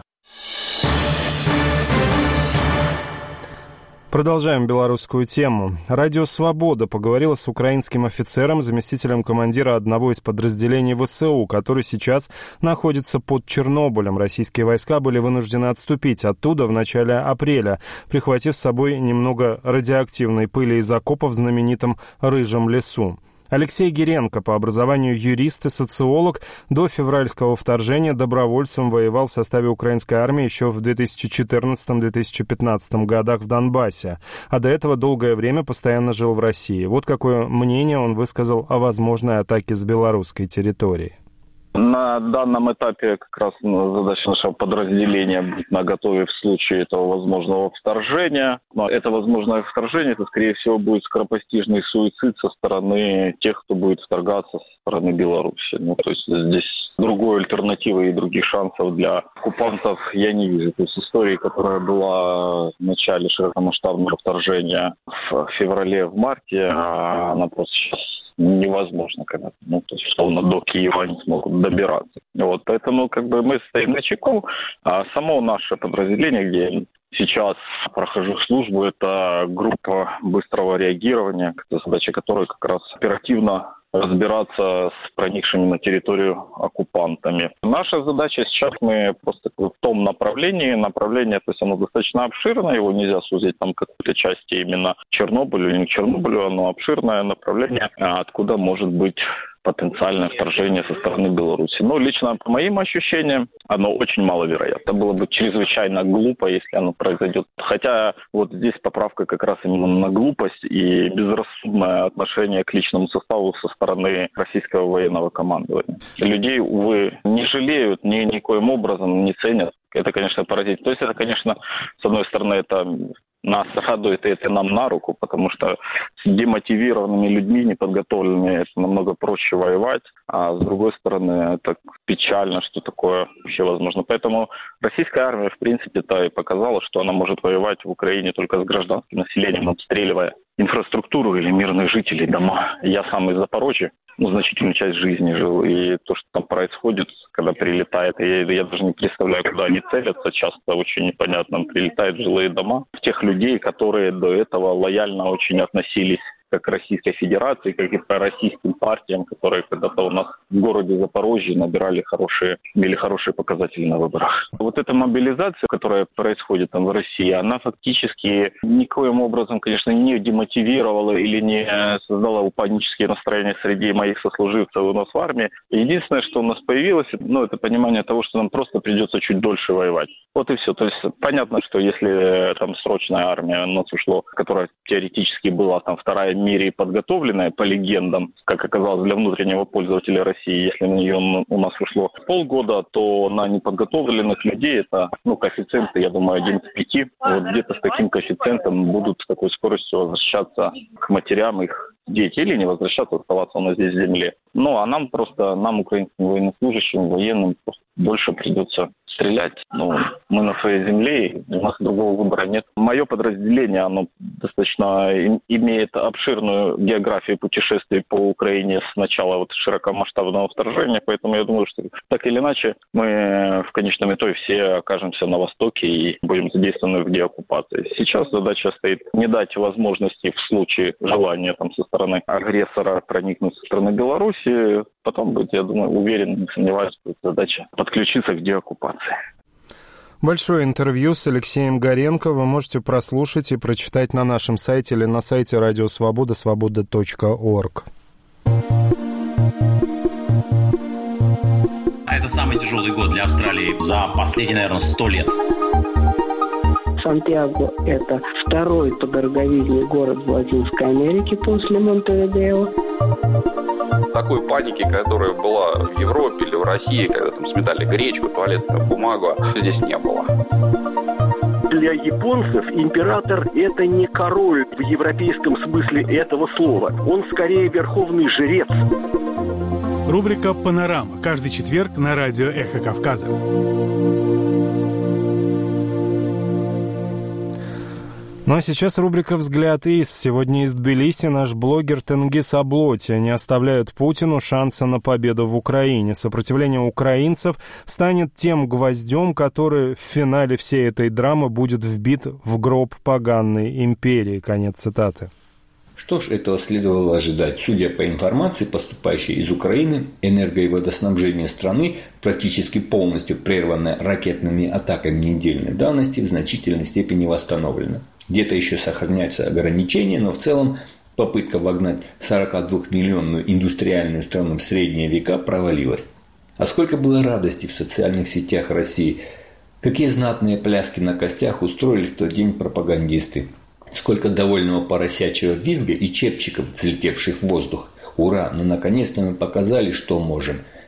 Продолжаем белорусскую тему. Радио «Свобода» поговорила с украинским офицером, заместителем командира одного из подразделений ВСУ, который сейчас находится под Чернобылем. Российские войска были вынуждены отступить оттуда в начале апреля, прихватив с собой немного радиоактивной пыли из окопа в знаменитом Рыжем лесу. Алексей Гиренко, по образованию юрист и социолог, до февральского вторжения добровольцем воевал в составе украинской армии еще в 2014-2015 годах в Донбассе, а до этого долгое время постоянно жил в России. Вот какое мнение он высказал о возможной атаке с белорусской территории. На данном этапе как раз задача нашего подразделения быть наготове в случае этого возможного вторжения. Но это возможное вторжение, это, скорее всего, будет скоропостижный суицид со стороны тех, кто будет вторгаться со стороны Беларуси. То есть здесь другой альтернативы и других шансов для оккупантов я не вижу. То есть история, которая была в начале широкомасштабного вторжения в феврале, в марте, она просто сейчас невозможно, когда, то есть, условно, до Киева они смогут добираться. Поэтому, мы стоим на чеку, а само наше подразделение, где сейчас прохожу службу, это группа быстрого реагирования, задача которой как раз оперативно разбираться с проникшими на территорию оккупантами. Наша задача сейчас, мы просто в том направлении, то есть оно достаточно обширное, его нельзя сузить там какой-то части именно Чернобылю или не Чернобылю, оно обширное направление, откуда может быть потенциальное вторжение со стороны Беларуси. Но лично по моим ощущениям, оно очень маловероятно. Было бы чрезвычайно глупо, если оно произойдет. Хотя здесь поправка как раз именно на глупость и безрассудное отношение к личному составу со стороны российского военного командования. Людей, увы, не жалеют, никоим образом не ценят. Это, конечно, поразительно. То есть это, конечно, с одной стороны, это нас радует, и это нам на руку, потому что с демотивированными людьми, неподготовленными, это намного проще воевать, а с другой стороны, это печально, что такое вообще возможно. Поэтому российская армия, в принципе-то, и показала, что она может воевать в Украине только с гражданским населением, обстреливая инфраструктуру или мирных жителей, дома. Я сам из Запорожья, значительную часть жизни жил, и то, что там происходит, когда прилетает, я даже не представляю, куда они целятся, часто очень непонятно, прилетают в жилые дома. Тех людей, которые до этого лояльно очень относились как к Российской Федерации, как и к российским партиям, которые когда-то у нас в городе Запорожье имели хорошие показатели на выборах. Эта мобилизация, которая происходит там в России, она фактически никоим образом, конечно, не демотивировала или не создала панические настроения среди моих сослуживцев у нас в армии. Единственное, что у нас появилось, это понимание того, что нам просто придется чуть дольше воевать. И все. То есть понятно, что если там срочная армия у нас ушло, которая теоретически была там вторая в мире подготовленная, по легендам, как оказалось для внутреннего пользователя России, если на нее у нас ушло полгода, то на неподготовленных людей это, коэффициенты, я думаю, 1 к 5. Где-то с таким коэффициентом будут с такой скоростью возвращаться к матерям их дети или не возвращаться, оставаться у нас здесь в земле. А нам, украинским военнослужащим, военным, больше придется стрелять. Мы на своей земле, и у нас другого выбора нет. Мое подразделение, оно достаточно имеет обширную географию путешествий по Украине с начала широкомасштабного вторжения, поэтому я думаю, что так или иначе мы в конечном итоге все окажемся на востоке и будем задействованы в деоккупации. Сейчас задача стоит не дать возможности в случае желания со стороны агрессора проникнуть со стороны Беларуси, потом быть, я думаю, уверен, не сомневаюсь, будет задача подключиться к деоккупации. Большое интервью с Алексеем Горенко вы можете прослушать и прочитать на нашем сайте или на сайте Радио Свобода, свобода.орг. Это самый тяжелый год для Австралии за последние, наверное, 100 лет. Сантьяго – это второй по дороговизне город в Латинской Америке после Монтевидео. Такой паники, которая была в Европе или в России, когда там сметали гречку, туалетную бумагу, здесь не было. Для японцев император – это не король в европейском смысле этого слова. Он скорее верховный жрец. Рубрика «Панорама». Каждый четверг на радио «Эхо Кавказа». Ну а сейчас рубрика «Взгляд ИС». Сегодня из Тбилиси наш блогер Тенгиз Аблоти не оставляет Путину шанса на победу в Украине. Сопротивление украинцев станет тем гвоздем, который в финале всей этой драмы будет вбит в гроб поганой империи. Конец цитаты. Что ж, этого следовало ожидать. Судя по информации, поступающей из Украины, энерго- и водоснабжение страны, практически полностью прерванное ракетными атаками недельной давности, в значительной степени восстановлено. Где-то еще сохраняются ограничения, но в целом попытка вогнать 42-миллионную индустриальную страну в средние века провалилась. А сколько было радости в социальных сетях России, какие знатные пляски на костях устроили в тот день пропагандисты. Сколько довольного поросячьего визга и чепчиков, взлетевших в воздух. Ура, ну наконец-то мы показали, что можем.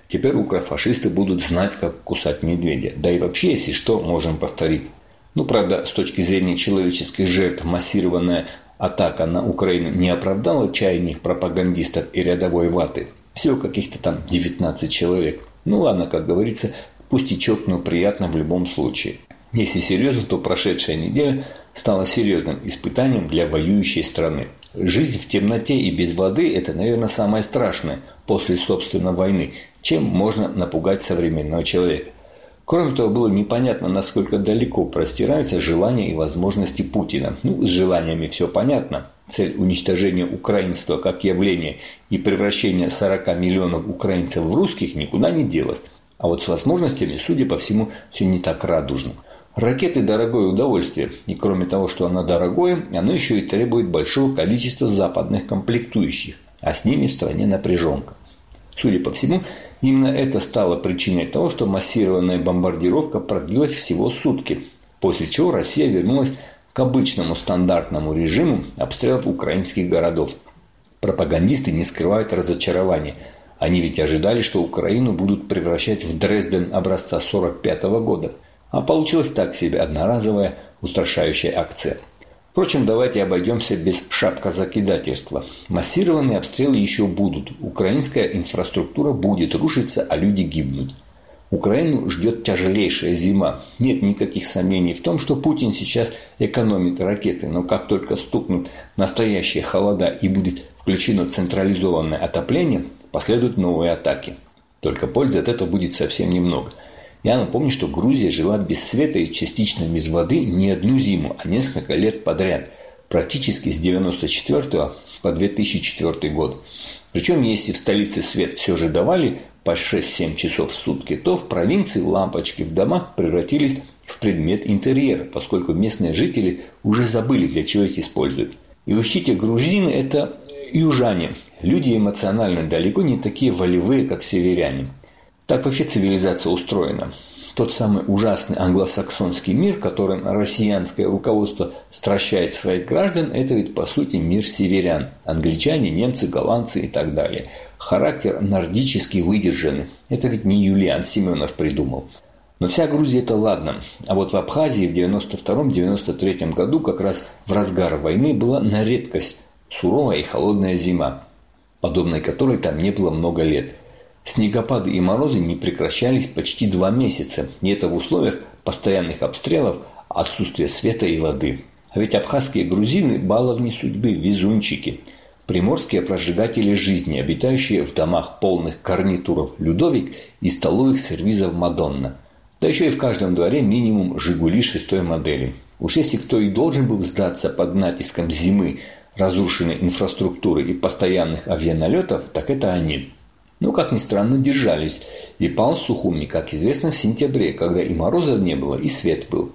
Теперь укрофашисты будут знать, как кусать медведя. Да и вообще, если что, можем повторить. Правда, с точки зрения человеческих жертв, массированная атака на Украину не оправдала чаяний пропагандистов и рядовой ваты. Всего каких-то там 19 человек. Ладно, как говорится, пустячок, но приятно в любом случае. Если серьезно, то прошедшая неделя стала серьезным испытанием для воюющей страны. Жизнь в темноте и без воды – это, наверное, самое страшное после, собственно, войны, чем можно напугать современного человека. Кроме того, было непонятно, насколько далеко простираются желания и возможности Путина. С желаниями все понятно. Цель уничтожения украинства как явления и превращения 40 миллионов украинцев в русских никуда не делась. А вот с возможностями, судя по всему, все не так радужно. Ракеты – дорогое удовольствие. И кроме того, что оно дорогое, оно еще и требует большого количества западных комплектующих. А с ними в стране напряженка. Судя по всему, именно это стало причиной того, что массированная бомбардировка продлилась всего сутки, после чего Россия вернулась к обычному стандартному режиму обстрелов украинских городов. Пропагандисты не скрывают разочарования. Они ведь ожидали, что Украину будут превращать в Дрезден образца 1945 года. А получилась так себе одноразовая устрашающая акция. Впрочем, давайте обойдемся без шапкозакидательства. Массированные обстрелы еще будут. Украинская инфраструктура будет рушиться, а люди гибнуть. Украину ждет тяжелейшая зима. Нет никаких сомнений в том, что Путин сейчас экономит ракеты. Но как только стукнут настоящие холода и будет включено централизованное отопление, последуют новые атаки. Только пользы от этого будет совсем немного. Я напомню, что Грузия жила без света и частично без воды не одну зиму, а несколько лет подряд. Практически с 1994 по 2004 год. Причем, если в столице свет все же давали по 6-7 часов в сутки, то в провинции лампочки в домах превратились в предмет интерьера, поскольку местные жители уже забыли, для чего их используют. И учтите, грузины – это южане. Люди эмоционально далеко не такие волевые, как северяне. Так вообще цивилизация устроена. Тот самый ужасный англосаксонский мир, которым россиянское руководство стращает своих граждан, это ведь по сути мир северян. Англичане, немцы, голландцы и так далее. Характер нордически выдержанный. Это ведь не Юлиан Семенов придумал. Но вся Грузия – это ладно. А вот в Абхазии в 1992-1993 году, как раз в разгар войны, была на редкость суровая и холодная зима, подобной которой там не было много лет. Снегопады и морозы не прекращались почти 2 месяца. И это в условиях постоянных обстрелов, отсутствия света и воды. А ведь абхазские грузины – баловни судьбы, везунчики. Приморские прожигатели жизни, обитающие в домах полных гарнитуров Людовик и столовых сервизов Мадонна. Да еще и в каждом дворе минимум «Жигули» 6-й модели. Уж если кто и должен был сдаться под натиском зимы, разрушенной инфраструктуры и постоянных авианалетов, так это они. Но, как ни странно, держались. И пал Сухуми, как известно, в сентябре, когда и морозов не было, и свет был.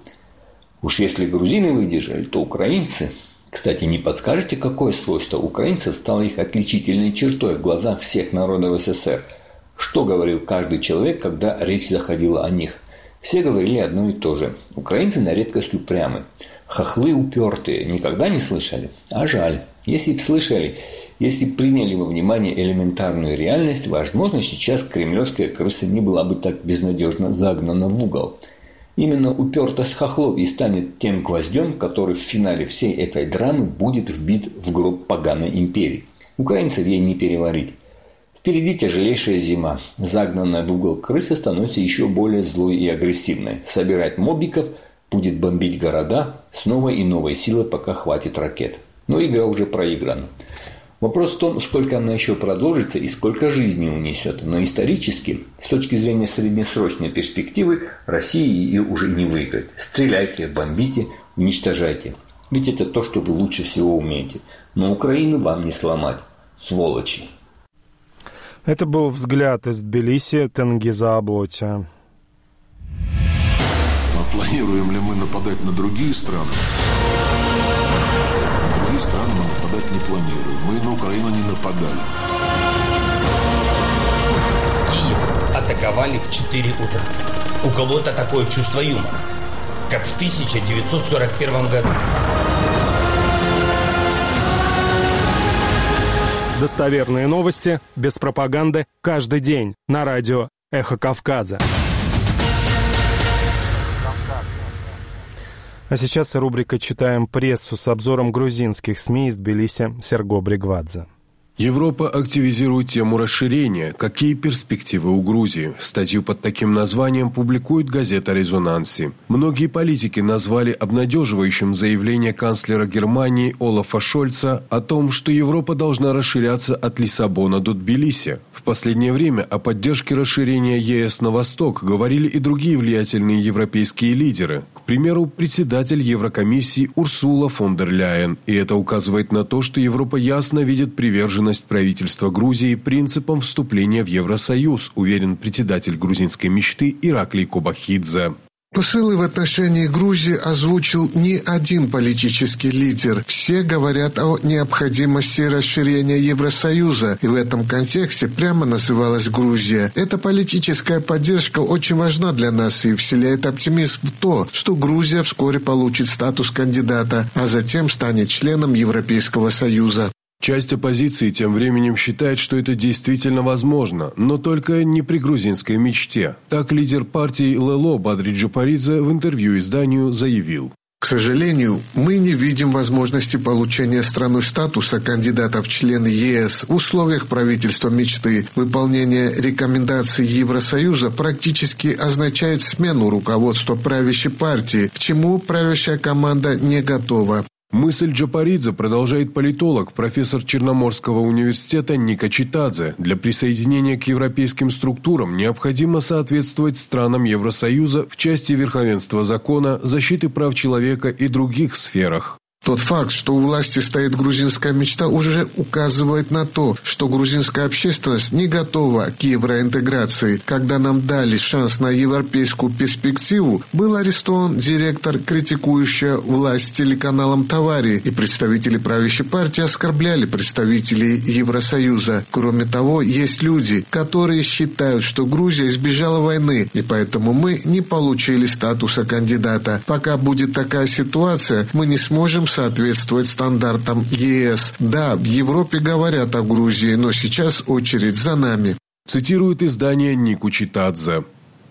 Уж если грузины выдержали, то украинцы... Кстати, не подскажете, какое свойство украинцев стало их отличительной чертой в глазах всех народов СССР? Что говорил каждый человек, когда речь заходила о них? Все говорили одно и то же. Украинцы на редкость упрямы. Хохлы упертые. Никогда не слышали? А жаль. Если бы слышали... Если приняли во внимание элементарную реальность, возможно, сейчас кремлевская крыса не была бы так безнадежно загнана в угол. Именно упертость хохлов и станет тем гвоздем, который в финале всей этой драмы будет вбит в гроб поганой империи. Украинцев ей не переварить. Впереди тяжелейшая зима. Загнанная в угол крыса становится еще более злой и агрессивной. Собирать мобиков, будет бомбить города с новой и новой силой, пока хватит ракет. Но игра уже проиграна. Вопрос в том, сколько она еще продолжится и сколько жизней унесет. Но исторически, с точки зрения среднесрочной перспективы, Россия ее уже не выиграет. Стреляйте, бомбите, уничтожайте. Ведь это то, что вы лучше всего умеете. Но Украину вам не сломать. Сволочи. Это был взгляд из Тбилиси Тенгиза Аблотя. А планируем ли мы нападать на другие страны? Другие страны мы нападать не планируем. Мы на Украину не нападали. Киев атаковали в 4 утра. У кого-то такое чувство юмора, как в 1941 году. Достоверные новости, без пропаганды, каждый день на радио «Эхо Кавказа». А сейчас рубрика «Читаем прессу» с обзором грузинских СМИ из Тбилиси Серго Бригвадзе. Европа активизирует тему расширения. Какие перспективы у Грузии? Статью под таким названием публикует газета «Резонанси». Многие политики назвали обнадеживающим заявление канцлера Германии Олафа Шольца о том, что Европа должна расширяться от Лиссабона до Тбилиси. В последнее время о поддержке расширения ЕС на восток говорили и другие влиятельные европейские лидеры. К примеру, председатель Еврокомиссии Урсула фон дер Ляйен. И это указывает на то, что Европа ясно видит приверженность правительства Грузии принципам вступления в Евросоюз, уверен председатель грузинской мечты Ираклий Кобахидзе. Посылы в отношении Грузии озвучил не один политический лидер. Все говорят о необходимости расширения Евросоюза, и в этом контексте прямо называлась Грузия. Эта политическая поддержка очень важна для нас и вселяет оптимизм в то, что Грузия вскоре получит статус кандидата, а затем станет членом Европейского Союза. Часть оппозиции тем временем считает, что это действительно возможно, но только не при грузинской мечте. Так лидер партии ЛЛО Бадри Джапаридзе в интервью изданию заявил. К сожалению, мы не видим возможности получения страной статуса кандидата в члены ЕС в условиях правительства мечты. Выполнение рекомендаций Евросоюза практически означает смену руководства правящей партии, к чему правящая команда не готова. Мысль Джапаридзе продолжает политолог, профессор Черноморского университета Ника Читадзе. Для присоединения к европейским структурам необходимо соответствовать странам Евросоюза в части верховенства закона, защиты прав человека и других сферах. Тот факт, что у власти стоит грузинская мечта, уже указывает на то, что грузинская общественность не готова к евроинтеграции. Когда нам дали шанс на европейскую перспективу, был арестован директор, критикующий власть телеканалом «Тавари», и представители правящей партии оскорбляли представителей Евросоюза. Кроме того, есть люди, которые считают, что Грузия избежала войны, и поэтому мы не получили статуса кандидата. Пока будет такая ситуация, мы не сможем соответствовать стандартам ЕС. Да, в Европе говорят о Грузии, но сейчас очередь за нами. Цитирует издание Нику Читадзе.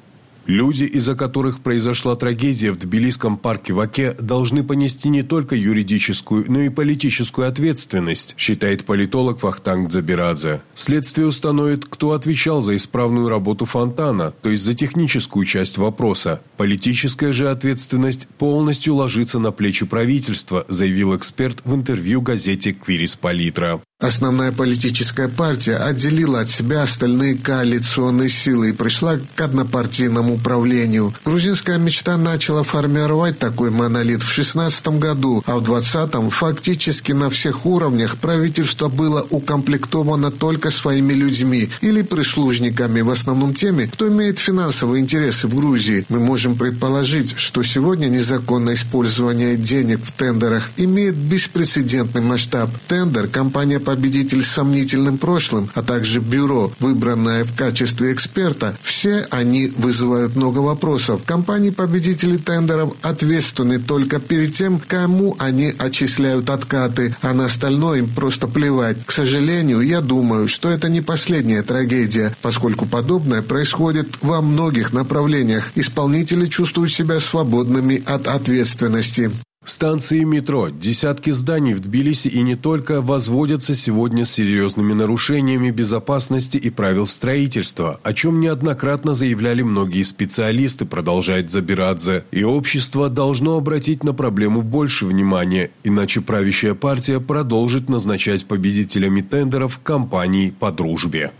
Люди, из-за которых произошла трагедия в Тбилисском парке Ваке, должны понести не только юридическую, но и политическую ответственность, считает политолог Вахтанг Дзабирадзе. Следствие установит, кто отвечал за исправную работу фонтана, то есть за техническую часть вопроса. Политическая же ответственность полностью ложится на плечи правительства, заявил эксперт в интервью газете «Квирис Политра». Основная политическая партия отделила от себя остальные коалиционные силы и пришла к однопартийному управлению. Грузинская мечта начала формировать такой монолит в 2016 году, а в 2020 фактически на всех уровнях правительство было укомплектовано только своими людьми или прислужниками, в основном теми, кто имеет финансовые интересы в Грузии. Мы можем предположить, что сегодня незаконное использование денег в тендерах имеет беспрецедентный масштаб. Тендер компания-победитель с сомнительным прошлым, а также бюро, выбранное в качестве эксперта, все они вызывают много вопросов. Компании-победители тендеров ответственны только перед тем, кому они отчисляют откаты, а на остальное им просто плевать. К сожалению, я думаю, что это не последняя трагедия, поскольку подобное происходит во многих направлениях. Исполнители чувствуют себя свободными от ответственности. Станции метро, десятки зданий в Тбилиси и не только возводятся сегодня с серьезными нарушениями безопасности и правил строительства, о чем неоднократно заявляли многие специалисты, продолжает Забирадзе. И общество должно обратить на проблему больше внимания, иначе правящая партия продолжит назначать победителями тендеров компаний по дружбе.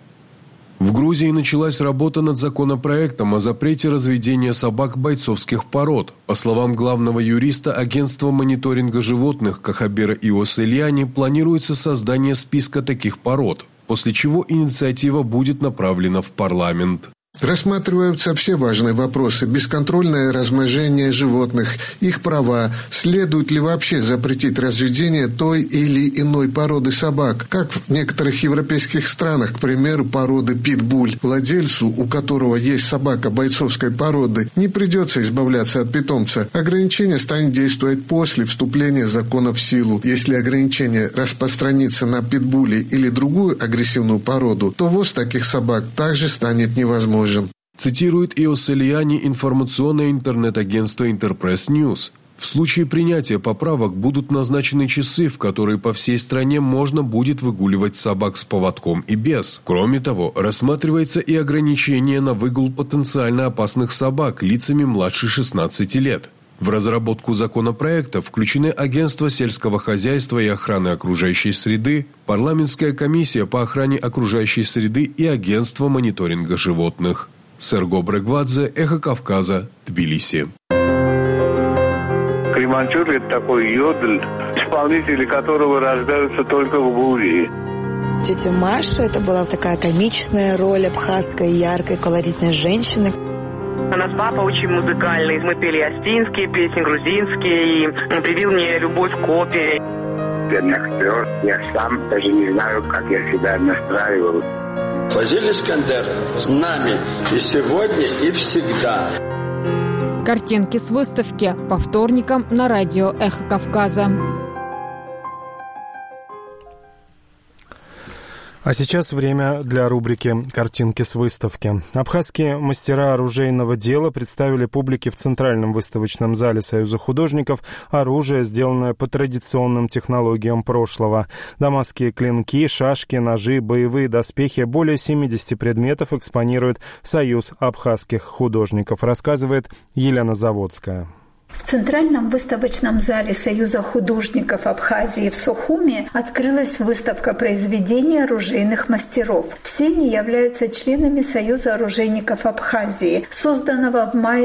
В Грузии началась работа над законопроектом о запрете разведения собак бойцовских пород. По словам главного юриста агентства мониторинга животных Кахабера Иосельяни, планируется создание списка таких пород, после чего инициатива будет направлена в парламент. Рассматриваются все важные вопросы: бесконтрольное размножение животных, их права, следует ли вообще запретить разведение той или иной породы собак, как в некоторых европейских странах, к примеру, породы питбуль. Владельцу, у которого есть собака бойцовской породы, не придется избавляться от питомца. Ограничение станет действовать после вступления закона в силу. Если ограничение распространится на питбули или другую агрессивную породу, то ввоз таких собак также станет невозможен. Цитирует Иос Элияни информационное интернет-агентство Интерпресс Ньюс. В случае принятия поправок будут назначены часы, в которые по всей стране можно будет выгуливать собак с поводком и без. Кроме того, рассматривается и ограничение на выгул потенциально опасных собак лицами младше 16 лет. В разработку законопроекта включены Агентство сельского хозяйства и охраны окружающей среды, Парламентская комиссия по охране окружающей среды и Агентство мониторинга животных. Серго Брегвадзе, Эхо Кавказа, Тбилиси. Креманчур – это такой йодль, исполнители которого рождаются только в Гурии. Тетя Маша – это была такая комичная роль абхазской, яркой, колоритной женщины. У нас папа очень музыкальный. Мы пели астинские песни, грузинские, и он привил мне любовь к опере. Актер, я сам даже не знаю, как я себя настраивал. Фазиль Искандер с нами и сегодня, и всегда. Картинки с выставки по вторникам на радио «Эхо Кавказа». А сейчас время для рубрики «Картинки с выставки». Абхазские мастера оружейного дела представили публике в Центральном выставочном зале Союза художников оружие, сделанное по традиционным технологиям прошлого. Дамасские клинки, шашки, ножи, боевые доспехи. Более 70 предметов экспонирует Союз абхазских художников, рассказывает Елена Заводская. В Центральном выставочном зале Союза художников Абхазии в Сухуми открылась выставка произведений оружейных мастеров. Все они являются членами Союза оружейников Абхазии, созданного в мае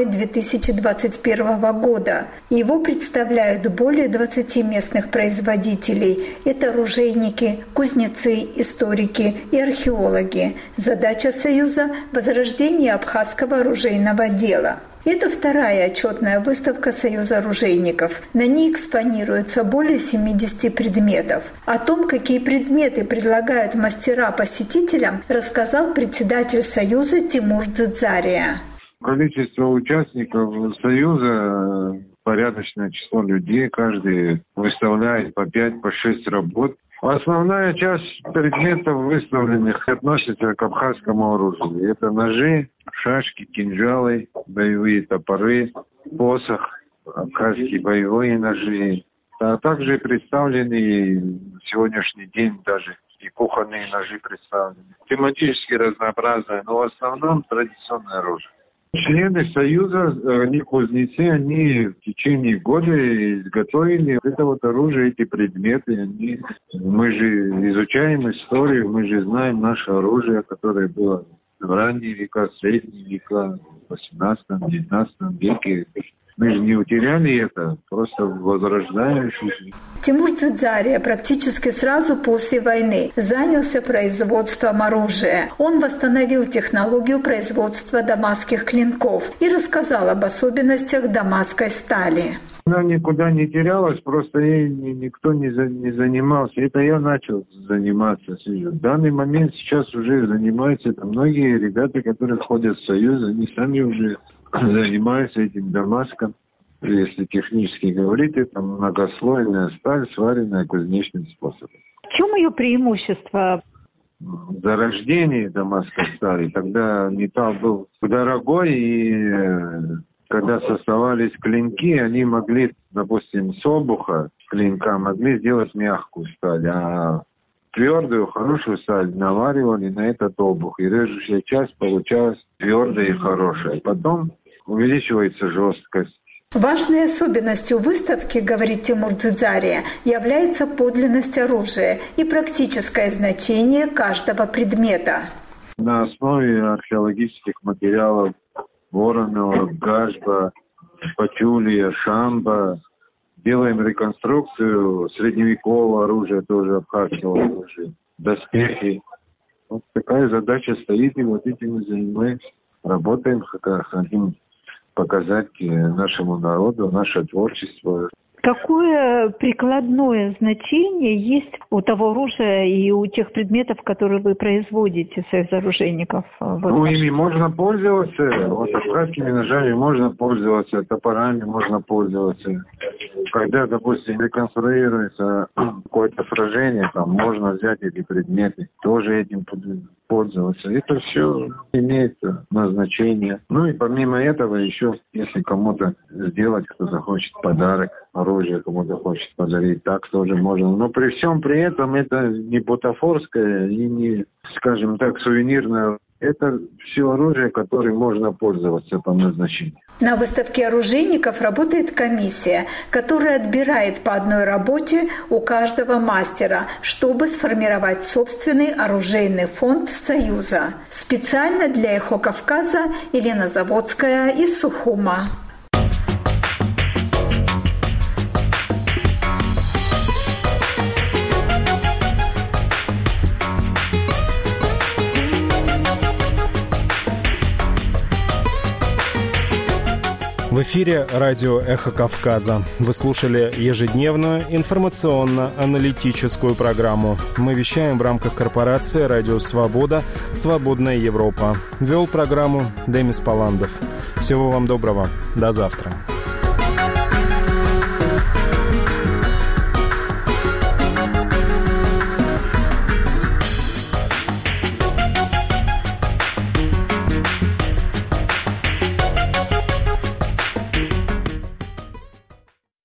2021 года. Его представляют более 20 местных производителей. Это оружейники, кузнецы, историки и археологи. Задача Союза – возрождение абхазского оружейного дела. Это вторая отчетная выставка Союза оружейников. На ней экспонируется более 70 предметов. О том, какие предметы предлагают мастера посетителям, рассказал председатель Союза Тимур Дзидзария. Количество участников Союза, порядочное число людей, каждый выставляет по 5, по 6 работ. Основная часть предметов выставленных относится к абхазскому оружию. Это ножи, шашки, кинжалы, боевые топоры, посох, абхазские боевые ножи. А также представлены в сегодняшний день даже и кухонные ножи представлены. Тематически разнообразные, но в основном традиционное оружие. Члены Союза, они кузнецы, они в течение года изготовили это вот оружие, эти предметы. Мы же изучаем историю, мы же знаем наше оружие, которое было в ранние века, средние века, в 18-19 веке. Мы же не утеряли это, просто возрождаем жизнь. Тимур Дзидзария практически сразу после войны занялся производством оружия. Он восстановил технологию производства дамасских клинков и рассказал об особенностях дамасской стали. Она никуда не терялась, просто ей никто не занимался. Это я начал заниматься. В данный момент сейчас уже занимаются многие ребята, которые входят в Союз, они сами уже занимаются этим дамаском. Если технически говорить, это многослойная сталь, сваренная кузнечным способом. В чем ее преимущество? Зарождение дамасской стали. Тогда металл был дорогой, и когда создавались клинки, они могли, допустим, с обуха клинка могли сделать мягкую сталь, а твердую, хорошую сталь наваривали на этот обух, и режущая часть получалась твердая и хорошая. Потом увеличивается жесткость. Важной особенностью выставки, говорит Тимур Дзидзария, является подлинность оружия и практическое значение каждого предмета. На основе археологических материалов Воронова, Гашба, Пачулия, Шамба делаем реконструкцию средневекового оружия, тоже абхазского оружия, доспехи. Вот такая задача стоит, и вот этим мы занимаемся. работаем, хотим показать нашему народу наше творчество. Какое прикладное значение есть у того оружия и у тех предметов, которые вы производите, союзоружейников? Ими можно пользоваться, абхазскими ножами можно пользоваться, топорами можно пользоваться. Когда, допустим, реконструируется какое-то сражение, там можно взять эти предметы, тоже этим пользоваться. Это все имеет назначение. И помимо этого еще, если кому-то сделать, кто-то хочет подарок, оружие кому-то хочет подарить, так тоже можно. Но при всем при этом это не бутафорское и не, скажем так, сувенирное. Это все оружие, которым можно пользоваться по назначению. На выставке оружейников работает комиссия, которая отбирает по одной работе у каждого мастера, чтобы сформировать собственный оружейный фонд Союза. Специально для «Эхо Кавказа» Елена Заводская из Сухума. В эфире радио «Эхо Кавказа». Вы слушали ежедневную информационно-аналитическую программу. Мы вещаем в рамках корпорации «Радио Свобода. Свободная Европа». Вел программу Демис Паландов. Всего вам доброго. До завтра.